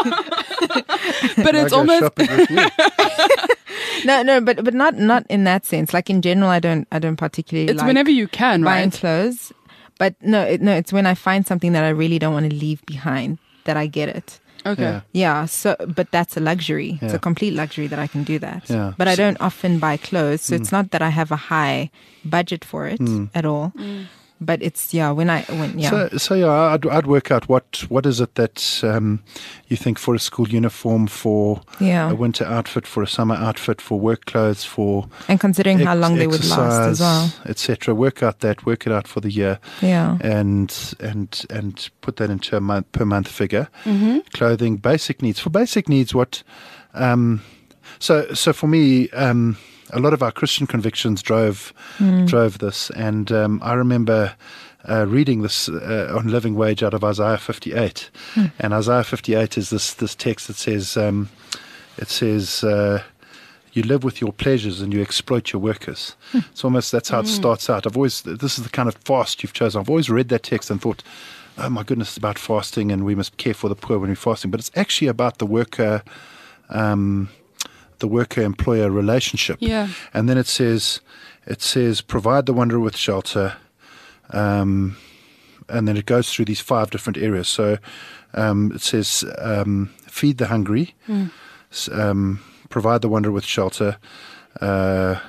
but I it's go almost shopping with you. no, no, but but not not in that sense. Like in general, I don't I don't particularly. it's like whenever you can, buying right? clothes. But no, it, no, it's when I find something that I really don't want to leave behind that I get it. Okay. Yeah. Yeah, so but that's a luxury. It's Yeah. a complete luxury that I can do that. Yeah. But I So- don't often buy clothes, so it's not that I have a high budget for it at all. But it's yeah, when I when yeah. So, so yeah, I'd, I'd work out what what is it that um, you think for a school uniform, for Yeah. a winter outfit, for a summer outfit, for work clothes, for and considering how ex- long they would last as well. et cetera. Work out that, work it out for the year, Yeah. and and and put that into a month per month figure. Clothing, basic needs. For basic needs, what? Um, so so for me. Um, A lot of our Christian convictions drove drove this, and um, I remember uh, reading this uh, on Living Wage out of Isaiah fifty-eight, and Isaiah fifty-eight is this this text that says um, it says uh, you live with your pleasures and you exploit your workers. It's almost that's how it starts out. I've always this is the kind of fast you've chosen. I've always read that text and thought, oh my goodness, it's about fasting and we must care for the poor when we're fasting, but it's actually about the worker. Um, the worker-employer relationship. Yeah. And then it says, it says, provide the wanderer with shelter, um, and then it goes through these five different areas. So um, it says, um, feed the hungry, s- um, provide the wanderer with shelter, uh,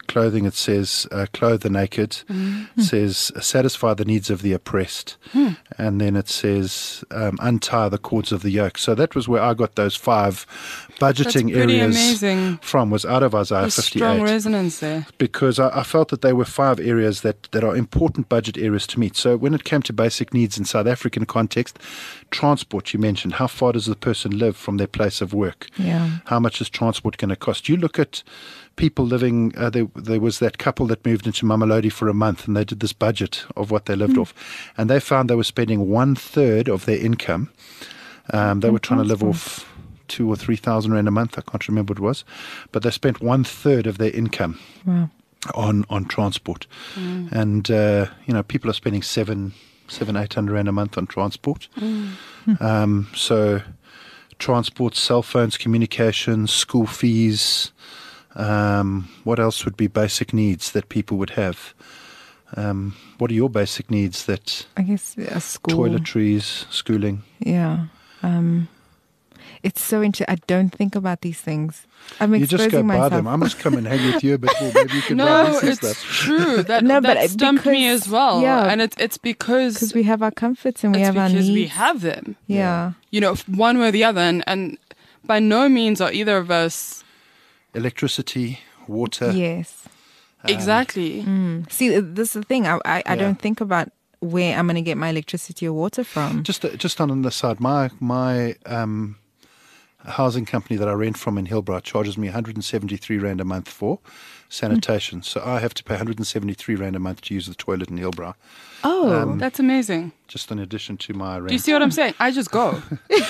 clothing, it says uh, clothe the naked. Mm-hmm. It says satisfy the needs of the oppressed. Hmm. And then it says um, untie the cords of the yoke. So that was where I got those five budgeting That's pretty areas amazing. from, was out of Isaiah There's strong fifty-eight. resonance there. Because I, I felt that they were five areas that, that are important budget areas to meet. So when it came to basic needs in South African context, transport, you mentioned, how far does the person live from their place of work? Yeah. How much is transport going to cost? You look at people living, uh, there, there was that couple that moved into Mamelodi for a month, and they did this budget of what they lived mm. off. And they found they were spending one third of their income. Um, they were trying to live off two or three thousand rand a month. I can't remember what it was, but they spent one third of their income Wow. on on transport, mm. and uh, you know, people are spending seven, seven, eight hundred rand a month on transport. Mm. Um, so, transport, cell phones, communications, school fees. Um, what else would be basic needs that people would have? Um, what are your basic needs? That I guess a school. Toiletries, schooling. Yeah. Um, it's so interesting. I don't think about these things. I'm You exposing just go myself. buy them. I must come and hang with you a bit more. Maybe you can buy No, me some it's stuff. true. That, No, but that it- stumped me because- as well. yeah. And it's it's because Because we have our comforts and we it's have our because needs. we have them. Yeah. You know, one way or the other. And, and by no means are either of us Electricity, water. Yes. exactly. Mm. See, this is the thing. I I, I Yeah. don't think about where I'm going to get my electricity or water from. Just uh, just on the side, my my um, housing company that I rent from in Hillbrow charges me one hundred seventy-three rand a month for sanitation. Mm. So I have to pay one hundred seventy-three rand a month to use the toilet in Hillbrow, Oh, Um, that's amazing. just in addition to my rent. Do you see what I'm saying? I just go.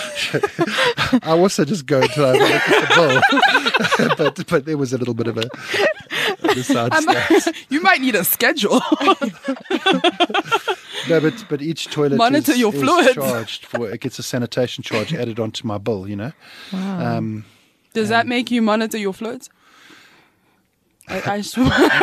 I also just go until I look at the bill, but but there was a little bit of a, a side step. You might need a schedule. No, but but each toilet Monitor is, your is fluids. charged for. It gets a sanitation charge added onto my bill. You know. Wow. Um, Does that make you monitor your fluids? I, I just,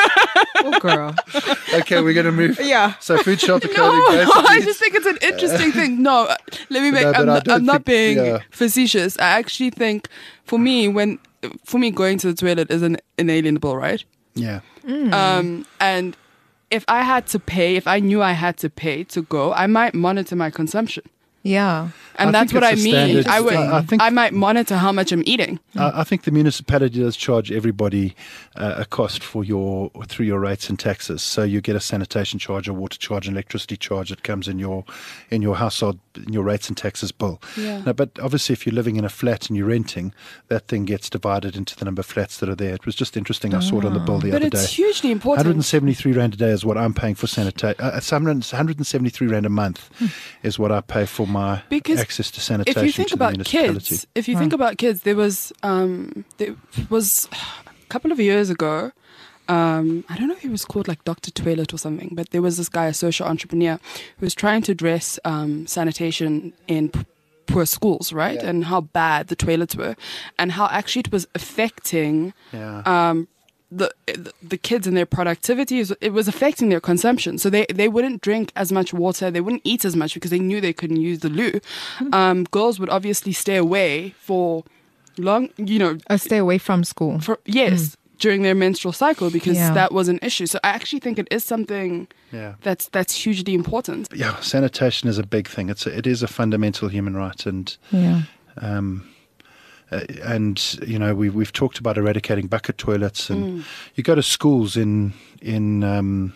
Oh, girl. okay, we're gonna move. Yeah. So food, shelter, no, clothing, no, basic I needs. just think it's an interesting thing. No, uh, let me make. No, but I'm, I not, don't I'm not think- being yeah. facetious. I actually think, for me, when for me going to the toilet is an inalienable right. Yeah. Um, and if I had to pay, if I knew I had to pay to go, I might monitor my consumption. Yeah. And I that's think what I it's a mean. standard- I would. I I, think- might monitor how much I'm eating. I I think the municipality does charge everybody uh, a cost for your through your rates and taxes. So you get a sanitation charge, a water charge, an electricity charge that comes in your in your household in your rates and taxes bill. Yeah. Now, but obviously, if you're living in a flat and you're renting, that thing gets divided into the number of flats that are there. It was just interesting. I saw it on the bill the But other it's day. hugely important. one hundred seventy-three rand a day is what I'm paying for sanitation. Uh, it's one hundred seventy-three rand a month is what I pay for my Because access to sanitation if you think to the about municipality. kids, if you think about kids, there was um, there was a couple of years ago. Um, I don't know if he was called like Doctor Toilet or something, but there was this guy, a social entrepreneur, who was trying to address um, sanitation in p- poor schools, right? Yeah. And how bad the toilets were, and how actually it was affecting Yeah. um, the the kids and their productivity. It was affecting their consumption. So they, they wouldn't drink as much water. They wouldn't eat as much because they knew they couldn't use the loo. Um, girls would obviously stay away for long, you know, Or stay away from school. for yes, during their menstrual cycle because Yeah. that was an issue. So I actually think it is something Yeah. that's that's hugely important. Yeah, sanitation is a big thing. It's a, it is a fundamental human right, and Yeah. um, uh, and you know we we've talked about eradicating bucket toilets, and you go to schools in in um,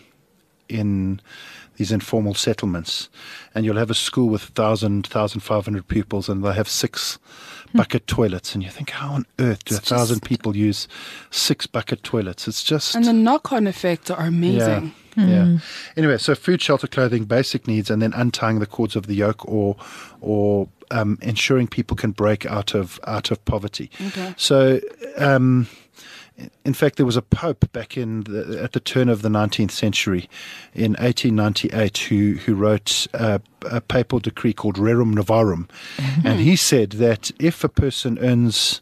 in these informal settlements, and you'll have a school with thousand thousand five hundred pupils, and they have six bucket toilets, and you think, how on earth do a It's thousand just- people use six bucket toilets? It's just And the knock-on effects are amazing. yeah. Yeah. Anyway, so food, shelter, clothing, basic needs, and then untying the cords of the yoke, or or um, ensuring people can break out of out of poverty. Okay. So. Um, In fact, there was a pope back in the, at the turn of the nineteenth century, in eighteen ninety-eight, who who wrote a, a papal decree called Rerum Novarum, and he said that if a person earns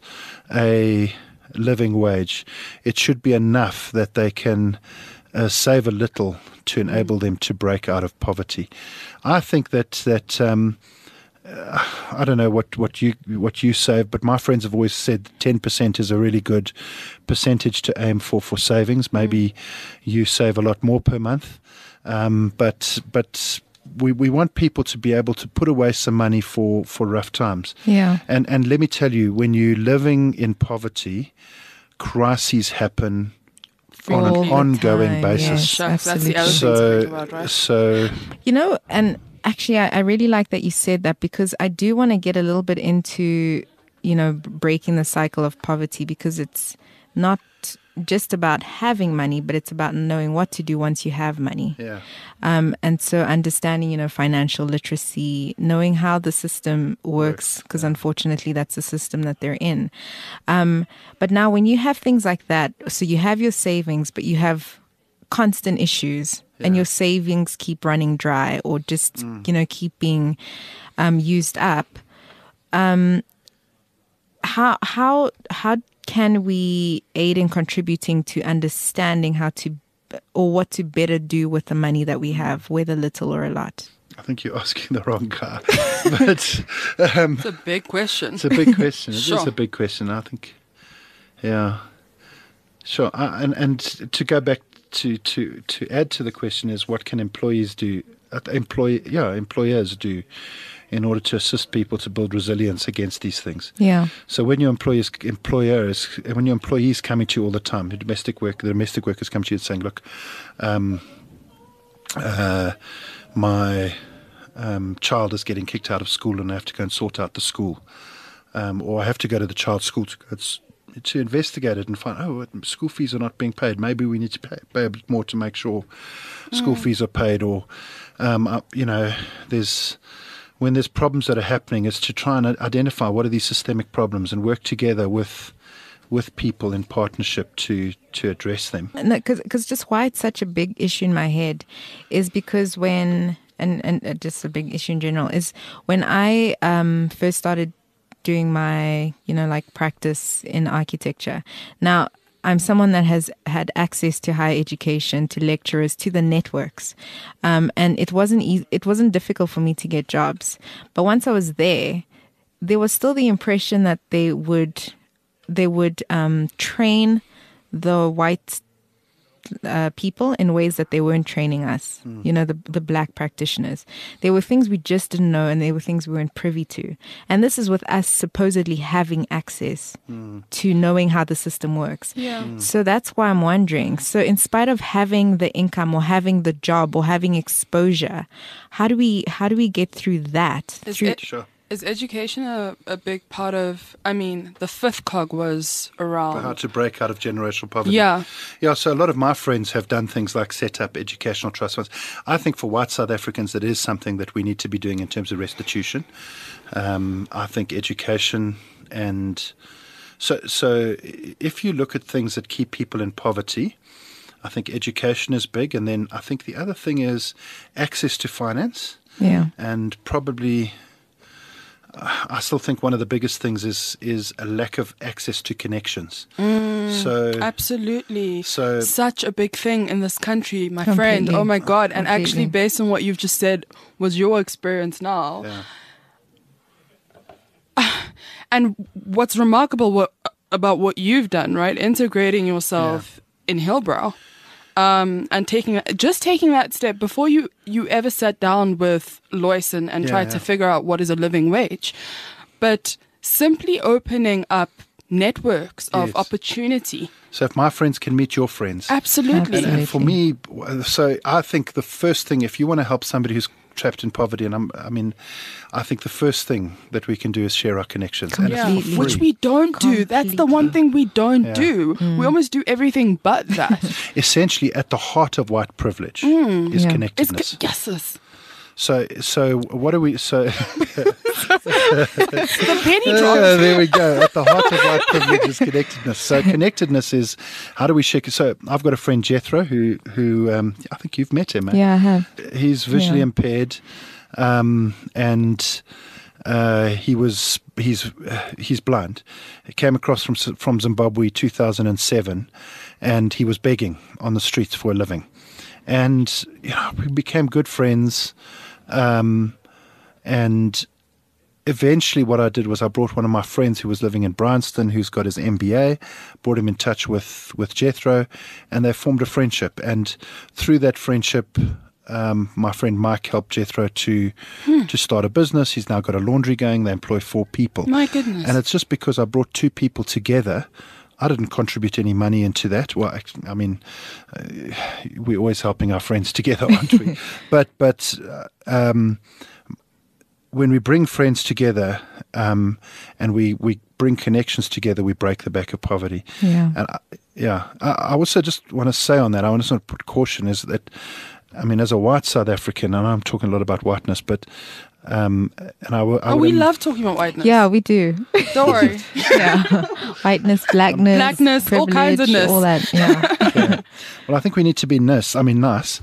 a living wage, it should be enough that they can uh, save a little to enable them to break out of poverty. I think that that. Um, uh, I don't know what, what you what you save, but my friends have always said ten percent is a really good percentage to aim for for savings. Maybe mm. you save a lot more per month, um, but but. We, we want people to be able to put away some money for, for rough times. Yeah. And and let me tell you, when you're living in poverty, crises happen on All an the ongoing time, basis. yes. Shucks, that's the other So, thing to think about, right? so You know, and actually, I, I really like that you said that, because I do want to get a little bit into, you know, breaking the cycle of poverty, because it's not just about having money, but it's about knowing what to do once you have money. yeah. Um, and so understanding, you know, financial literacy, knowing how the system works, Works, because yeah. unfortunately that's the system that they're in. Um, but now when you have things like that, so you have your savings, but you have constant issues and Yeah. your savings keep running dry or just, Mm. you know, keep being um, used up. Um, how, how, how can we aid in contributing to understanding how to, or what to better do with the money that we have, whether little or a lot? I think you're asking the wrong guy. But um, It's a big question. it's a big question. It is Sure. a big question. I think, yeah. Sure. Uh, and, and to go back to, to, to add to the question is, what can employees do, uh, employ, yeah, employers do in order to assist people to build resilience against these things? Yeah. So when your employers, employers, when your employees coming to you all the time, the domestic work, the domestic workers come to you and saying, "Look, um, uh, my um, child is getting kicked out of school, and I have to go and sort out the school, um, or I have to go to the child's school to go s- to investigate it and find, oh, school fees are not being paid. Maybe we need to pay, pay a bit more to make sure school fees are paid." Or, um, uh, you know, there's when there's problems that are happening, is to try and identify what are these systemic problems and work together with with people in partnership to to address them. No, because just why it's such a big issue in my head is because when, and, and uh, just a big issue in general, is when I um, first started doing my, you know, like practice in architecture. Now, I'm someone that has had access to higher education, to lecturers, to the networks, um, and it wasn't easy, it wasn't difficult for me to get jobs. But once I was there, there was still the impression that they would they would um, train the white uh, people in ways that they weren't training us. Mm. You know, the the black practitioners. There were things we just didn't know, and there were things we weren't privy to. And this is with us supposedly having access mm. to knowing how the system works. Yeah. Mm. So that's why I'm wondering. So in spite of having the income or having the job or having exposure, how do we how do we get through that? Is through, it- Sure. Is education a, a big part of, I mean, the fifth cog was around. How to break out of generational poverty. Yeah. Yeah, so a lot of my friends have done things like set up educational trust funds. I think for white South Africans, it is something that we need to be doing in terms of restitution. Um, I think education and so so if you look at things that keep people in poverty, I think education is big. And then I think the other thing is access to finance. Yeah. And probably... I still think one of the biggest things is is a lack of access to connections. Mm, so absolutely, so such a big thing in this country, my Completely. friend. Oh my God! And Completely. actually, based on what you've just said, was your experience now. yeah. And what's remarkable what, about what you've done, right? Integrating yourself in Hillbrow. Um, and taking just taking that step before you, you ever sat down with Lois and, and Yeah, tried yeah. to figure out what is a living wage, but simply opening up networks of Yes. opportunity. So if my friends can meet your friends, Absolutely. and, and for me, so I think the first thing, if you want to help somebody who's trapped in poverty, and I'm, I mean, I think the first thing that we can do is share our connections, and it's Yeah, for Completely. which free. we don't do. That's the one thing we don't Yeah. do. We almost do everything but that. Essentially, at the heart of white privilege is Yeah. It's connectedness. g- yes, yes. So, so what do we? So, The penny drop. Ah, there we go. At the heart of white privilege is connectedness. So connectedness is how do we share? So I've got a friend Jethro who who um, I think you've met him. Eh? Yeah, I have. He's visually Yeah. impaired, um, and uh, he was he's uh, he's blind. He came across from from Zimbabwe two thousand seven, and he was begging on the streets for a living, and you know we became good friends, um, and eventually what I did was I brought one of my friends who was living in Bryanston, who's got his M B A, brought him in touch with, with Jethro, and they formed a friendship. And through that friendship, um, my friend Mike helped Jethro to Hmm. to start a business. He's now got a laundry going. They employ four people. My goodness. And it's just because I brought two people together. I didn't contribute any money into that. Well, I, I mean, uh, we're always helping our friends together, aren't we? but but uh, um, when we bring friends together um, and we, we bring connections together, we break the back of poverty. Yeah. And I, yeah, I, I also just want to say on that, I want to sort of put caution is that, I mean, as a white South African, and I'm talking a lot about whiteness, but um, and I, w- I Oh, would we im- love talking about whiteness. Yeah, we do. Don't worry. Yeah. Whiteness, blackness, Blackness, all kinds of privilege, ness. all that. Yeah. Yeah. Well, I think we need to be nice. I mean, nice.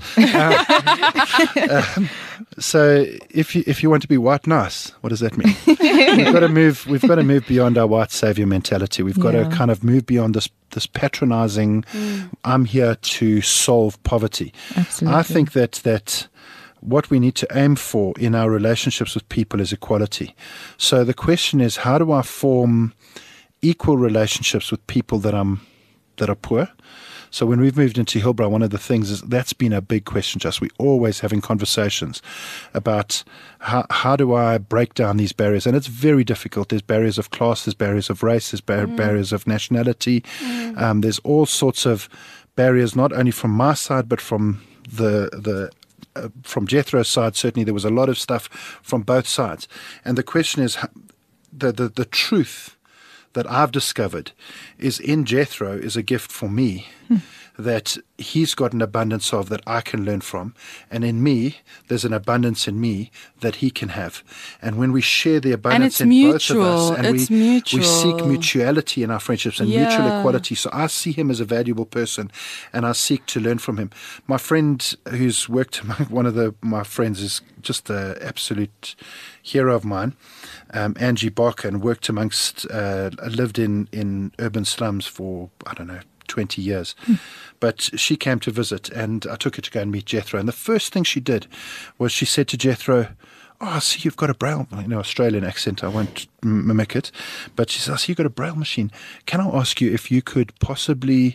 Uh, um, so, if you if you want to be white nice, what does that mean? we've got to move. We've got to move beyond our white savior mentality. We've got Yeah. to kind of move beyond this this patronizing. I'm here to solve poverty. Absolutely. I think that that. What we need to aim for in our relationships with people is equality. So the question is, how do I form equal relationships with people that I'm that are poor? So when we've moved into Hillbrow, one of the things is that's been a big question. Just we're always having conversations about how how do I break down these barriers, and it's very difficult. There's barriers of class, there's barriers of race, there's bar- mm. barriers of nationality. Mm. Um, there's all sorts of barriers, not only from my side but from the the Uh, from Jethro's side. Certainly there was a lot of stuff from both sides. And the question is, the, the, the truth that I've discovered is in Jethro is a gift for me hmm. that he's got an abundance of that I can learn from. And in me, there's an abundance in me that he can have. And when we share the abundance in mutual. both of us, and it's we, mutual. we seek mutuality in our friendships and Yeah. mutual equality. So I see him as a valuable person and I seek to learn from him. My friend who's worked, one of the my friends is just an absolute hero of mine, um, Angie Barker, and worked amongst, uh, lived in, in urban slums for, I don't know, twenty years. Hmm. But she came to visit and I took her to go and meet Jethro. And the first thing she did was she said to Jethro, oh, I see you've got a braille, you know, Australian accent, I won't m- mimic it. But she said, I see you've got a braille machine. Can I ask you if you could possibly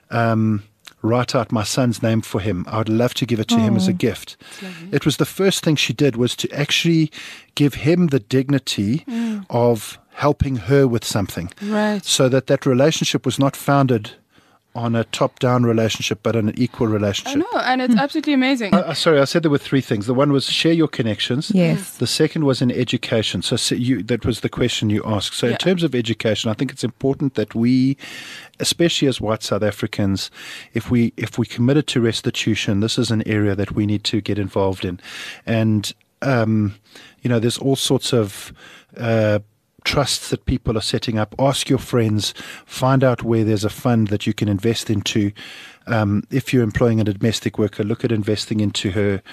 um, write out my son's name for him? I would love to give it to oh, him as a gift. It was the first thing she did was to actually give him the dignity mm. of helping her with something. Right. So that that relationship was not founded on a top-down relationship, but an equal relationship. I know, and it's absolutely amazing. Uh, sorry, I said there were three things. The one was share your connections. Yes. The second was in education. So, so you, that was the question you asked. So yeah. in terms of education, I think it's important that we, especially as white South Africans, if we if we committed to restitution, this is an area that we need to get involved in. And, um, you know, there's all sorts of uh trusts that people are setting up. Ask your friends, find out where there's a fund that you can invest into. Um, if you're employing a domestic worker, look at investing into her,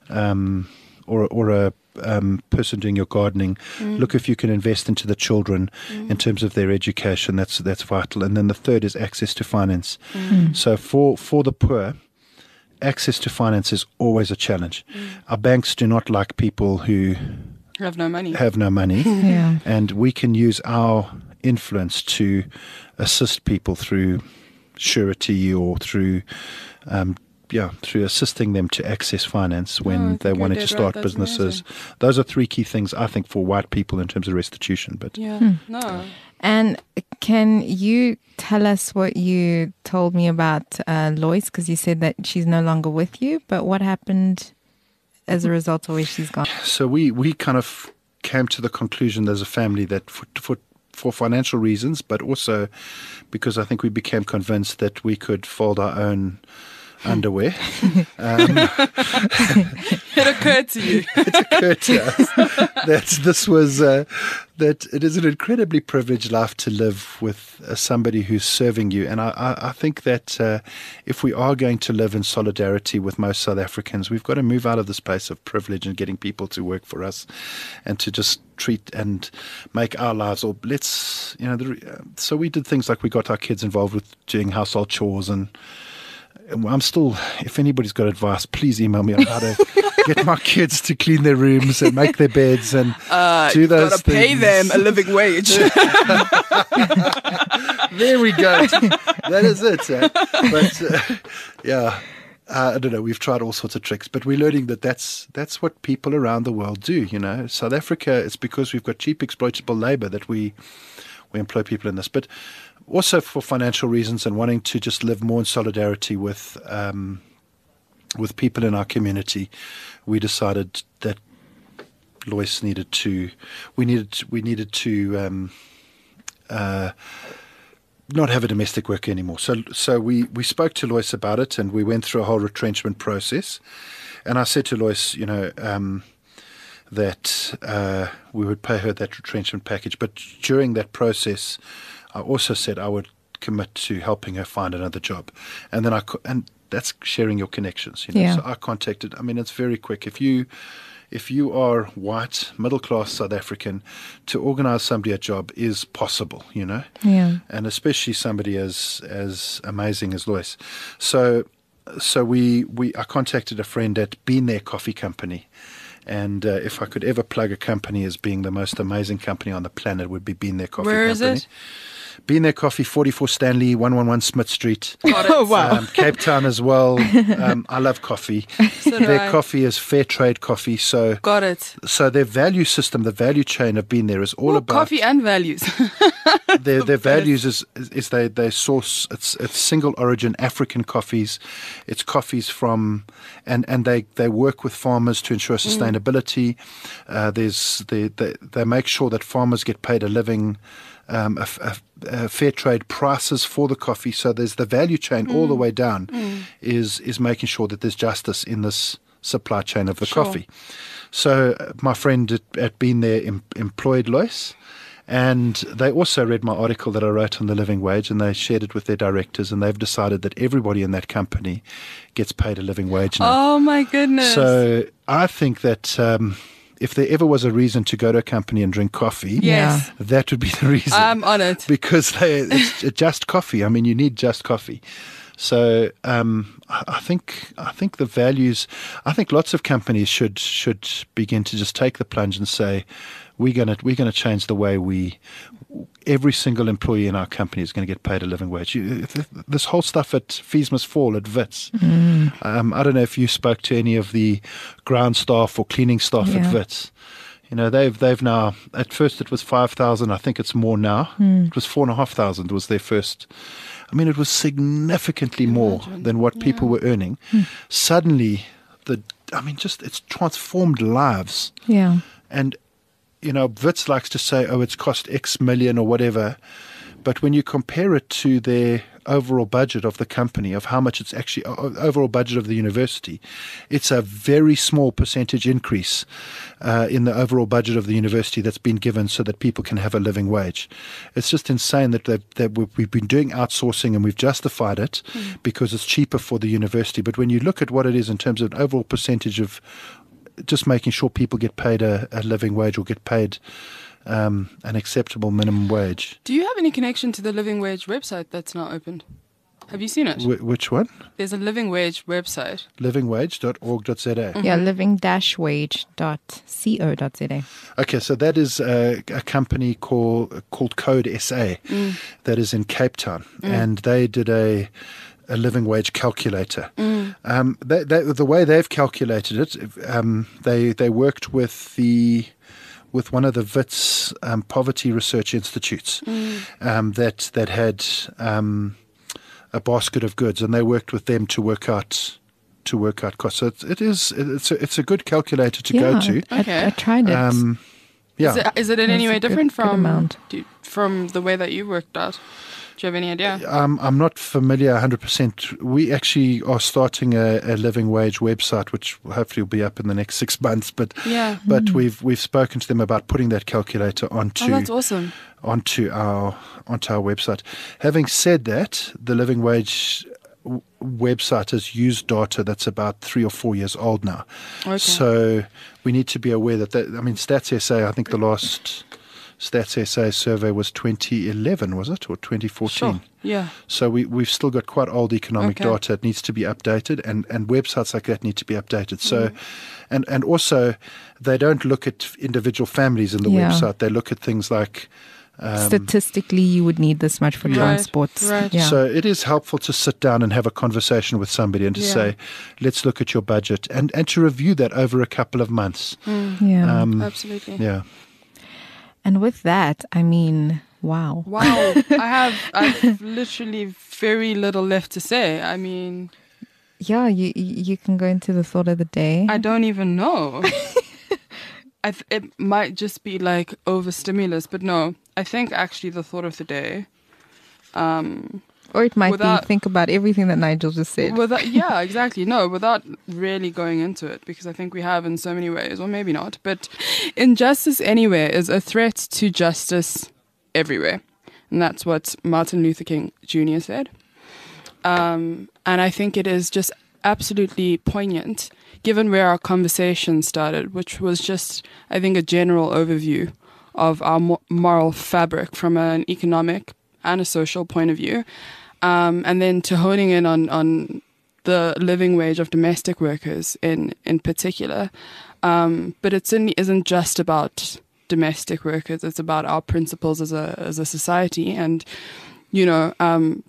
um, or or a um, person doing your gardening. Mm. Look if you can invest into the children mm. in terms of their education. That's that's vital. And then the third is access to finance. Mm. So for for the poor, access to finance is always a challenge. Mm. Our banks do not like people who have no money. Have no money. Yeah. And we can use our influence to assist people through surety or through, um, yeah, through assisting them to access finance when oh, they wanted to start right. businesses. Amazing. Those are three key things, I think, for white people in terms of restitution. But yeah, hmm. no. And can you tell us what you told me about uh, Lois? Because you said that she's no longer with you, but what happened as a result of where she's gone? So we, we kind of came to the conclusion as a family that for, for for financial reasons, but also because I think we became convinced that we could fold our own underwear. um, it occurred to you. It occurred to us that this was uh, that it is an incredibly privileged life to live with uh, somebody who's serving you, and I, I, I think that uh, if we are going to live in solidarity with most South Africans, we've got to move out of this place of privilege and getting people to work for us, and to just treat and make our lives all. Let's you know. The, uh, so we did things like we got our kids involved with doing household chores and. I'm still, if anybody's got advice, please email me on how to get my kids to clean their rooms and make their beds and Uh, do you've those gotta pay things. them a living wage. There we go. That is it. Eh? But uh, yeah, uh, I don't know. We've tried all sorts of tricks, but we're learning that that's that's what people around the world do. You know, South Africa. It's because we've got cheap exploitable labour that we we employ people in this, but also for financial reasons and wanting to just live more in solidarity with um, with people in our community. We decided that Lois needed to. We needed. We needed to. Um, uh, not have a domestic worker anymore. So so we, we spoke to Lois about it, and we went through a whole retrenchment process. And I said to Lois, you know, um, that uh, we would pay her that retrenchment package. But during that process, I also said I would commit to helping her find another job. And then I co- and that's sharing your connections. You know? Yeah. So I contacted. I mean, it's very quick. If you If you are white, middle-class South African, to organise somebody a job is possible, you know, Yeah. and especially somebody as as amazing as Lois. So, so we we I contacted a friend at Been There Coffee Company, and uh, if I could ever plug a company as being the most amazing company on the planet, it would be Been There Coffee Where is Company. it? Been There Coffee, forty-four Stanley, one one one Smith Street. Oh, wow. Um, Cape Town as well. Um, I love coffee. So do Their I. coffee is fair trade coffee. So, Got it. so their value system, the value chain of Been There is all Ooh, about coffee and values. their their values is is, is they, they source it's it's single origin African coffees. It's coffees from and, and they, they work with farmers to ensure sustainability. Uh, there's they, they they make sure that farmers get paid a living. Um, a, a, a fair trade prices for the coffee. So there's the value chain all the way down is is making sure that there's justice in this supply chain of the Sure. coffee. So uh, my friend at, at Been There em, employed Lois, and they also read my article that I wrote on the living wage, and they shared it with their directors, and they've decided that everybody in that company gets paid a living wage now. Oh my goodness. So I think that um, if there ever was a reason to go to a company and drink coffee, yes. that would be the reason. I'm on it. Because they, it's just coffee. I mean, you need just coffee. So um, I I think I think the values. I think lots of companies should should begin to just take the plunge and say, we're gonna we're gonna change the way we. Every single employee in our company is going to get paid a living wage. You, this whole stuff at Fees Must Fall at Wits. Mm. Um, I don't know if you spoke to any of the ground staff or cleaning staff Yeah. at Wits. You know, they've they've now. At first, it was five thousand. I think it's more now. Mm. It was four and a half thousand. Was their first. I mean, it was significantly more than what people were earning. Hmm. Suddenly, the. I mean, just it's transformed lives. Yeah. And, you know, Wits likes to say, oh, it's cost X million or whatever. But when you compare it to their overall budget of the company, of how much it's actually, o- overall budget of the university, it's a very small percentage increase uh, in the overall budget of the university that's been given so that people can have a living wage. It's just insane that, they've- that we've we've been doing outsourcing and we've justified it mm. because it's cheaper for the university. But when you look at what it is in terms of an overall percentage of just making sure people get paid a, a living wage or get paid um, an acceptable minimum wage. Do you have any connection to the Living Wage website that's now opened? Have you seen it? Wh- which one? There's a Living Wage website. living wage dot org dot z a. Yeah, living dash wage dot co dot z a. Okay, so that is a, a company called called Code S A Mm. that is in Cape Town, and they did a a living wage calculator. Mm. Um, they, they, the way they've calculated it, um, they they worked with the with one of the Wits um, poverty research institutes Mm. um, that that had um, a basket of goods, and they worked with them to work out to work out costs. So it, it is it's a, it's a good calculator to yeah, go to. I, Okay. I tried it. Um, yeah. Is it, is it in any That's way a good- different good from amount. do, from the way that you worked out? Do you have any idea? Um, I'm not familiar one hundred percent. We actually are starting a, a living wage website, which hopefully will be up in the next six months. But Yeah. but we've we've spoken to them about putting that calculator onto Oh, that's awesome. onto our onto our website. Having said that, the living wage w- website has used data that's about three or four years old now. Okay. So we need to be aware that, that I mean, Stats S A, I think the last Stats S A survey was twenty eleven, was it, or twenty fourteen? Sure. Yeah. So we, we've still got quite old economic Okay. data. It needs to be updated, and, and websites like that need to be updated. So, and, and also, they don't look at individual families in the Yeah. website. They look at things like... Um, Statistically, you would need this much for Right, transport. right. Yeah. So it is helpful to sit down and have a conversation with somebody and to Yeah. say, let's look at your budget, and, and to review that over a couple of months. yeah. Um, Absolutely. yeah. And with that, I mean, wow. Wow. I have I've literally very little left to say. I mean, Yeah, you you can go into the thought of the day. I don't even know. I th- it might just be like overstimulus, but no. I think actually the thought of the day. Um, or it might without- be think about everything that Nigel just said. without, yeah, exactly. No, without really going into it, because I think we have in so many ways, or maybe not. But injustice anywhere is a threat to justice everywhere, and that's what Martin Luther King Junior said. Um, and I think it is just absolutely poignant, given where our conversation started, which was just, I think, a general overview of our mo- moral fabric from an economic and a social point of view. Um, and then to honing in on, on the living wage of domestic workers in, in particular. Um, but it certainly isn't just about domestic workers. It's about our principles as a, as a society. And, you know, um,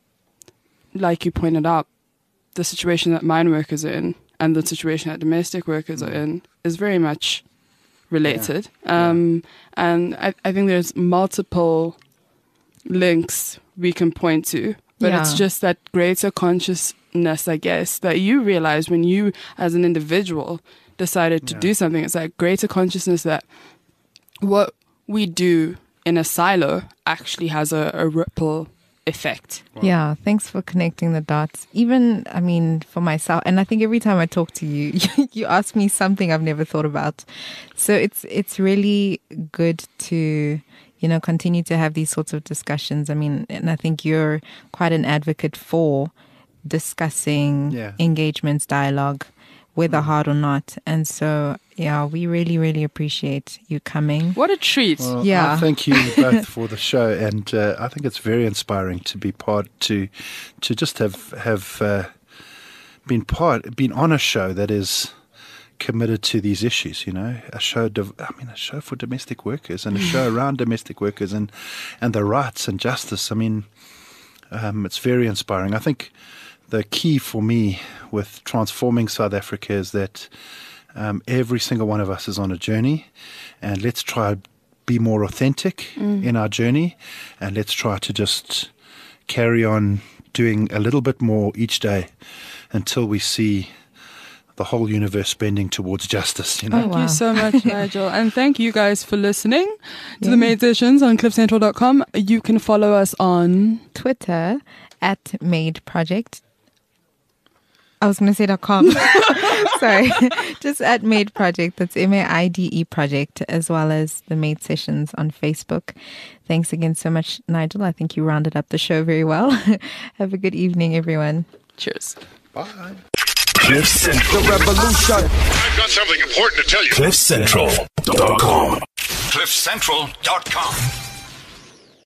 like you pointed out, the situation that mine workers are in and the situation that domestic workers are in is very much related. Yeah. Um, and I, I think there's multiple links we can point to, but it's Yeah. just that greater consciousness, I guess, that you realize when you as an individual decided to Yeah. do something. It's like greater consciousness that what we do in a silo actually has a, a ripple effect. Yeah, thanks for connecting the dots. Even, I mean, for myself, and I think every time I talk to you, you ask me something I've never thought about. So it's it's really good to, you know, continue to have these sorts of discussions. I mean, and I think you're quite an advocate for discussing Yeah. engagements, dialogue, whether hard or not. And so, yeah, we really, really appreciate you coming. What a treat. Well, Yeah. I thank you both for the show, and uh, I think it's very inspiring to be part to to just have have uh, been part been on a show that is committed to these issues. You know, a show. Div- I mean, a show for domestic workers and a show around domestic workers and and the rights and justice. I mean, um, it's very inspiring. I think the key for me with transforming South Africa is that um, every single one of us is on a journey, and let's try be more authentic in our journey, and let's try to just carry on doing a little bit more each day until we see the whole universe bending towards justice. You know. Oh, Thank wow. you so much, Nigel. And thank you guys for listening to Yeah. the Made Sessions on cliff central dot com. You can follow us on... Twitter at Made Project. I was going to say .com. Sorry. Just at Made Project. That's M A I D E Project, as well as the Made Sessions on Facebook. Thanks again so much, Nigel. I think you rounded up the show very well. Have a good evening, everyone. Cheers. Bye. Cliff Central. The revolution. I've got something important to tell you. cliff central dot com. cliff central dot com.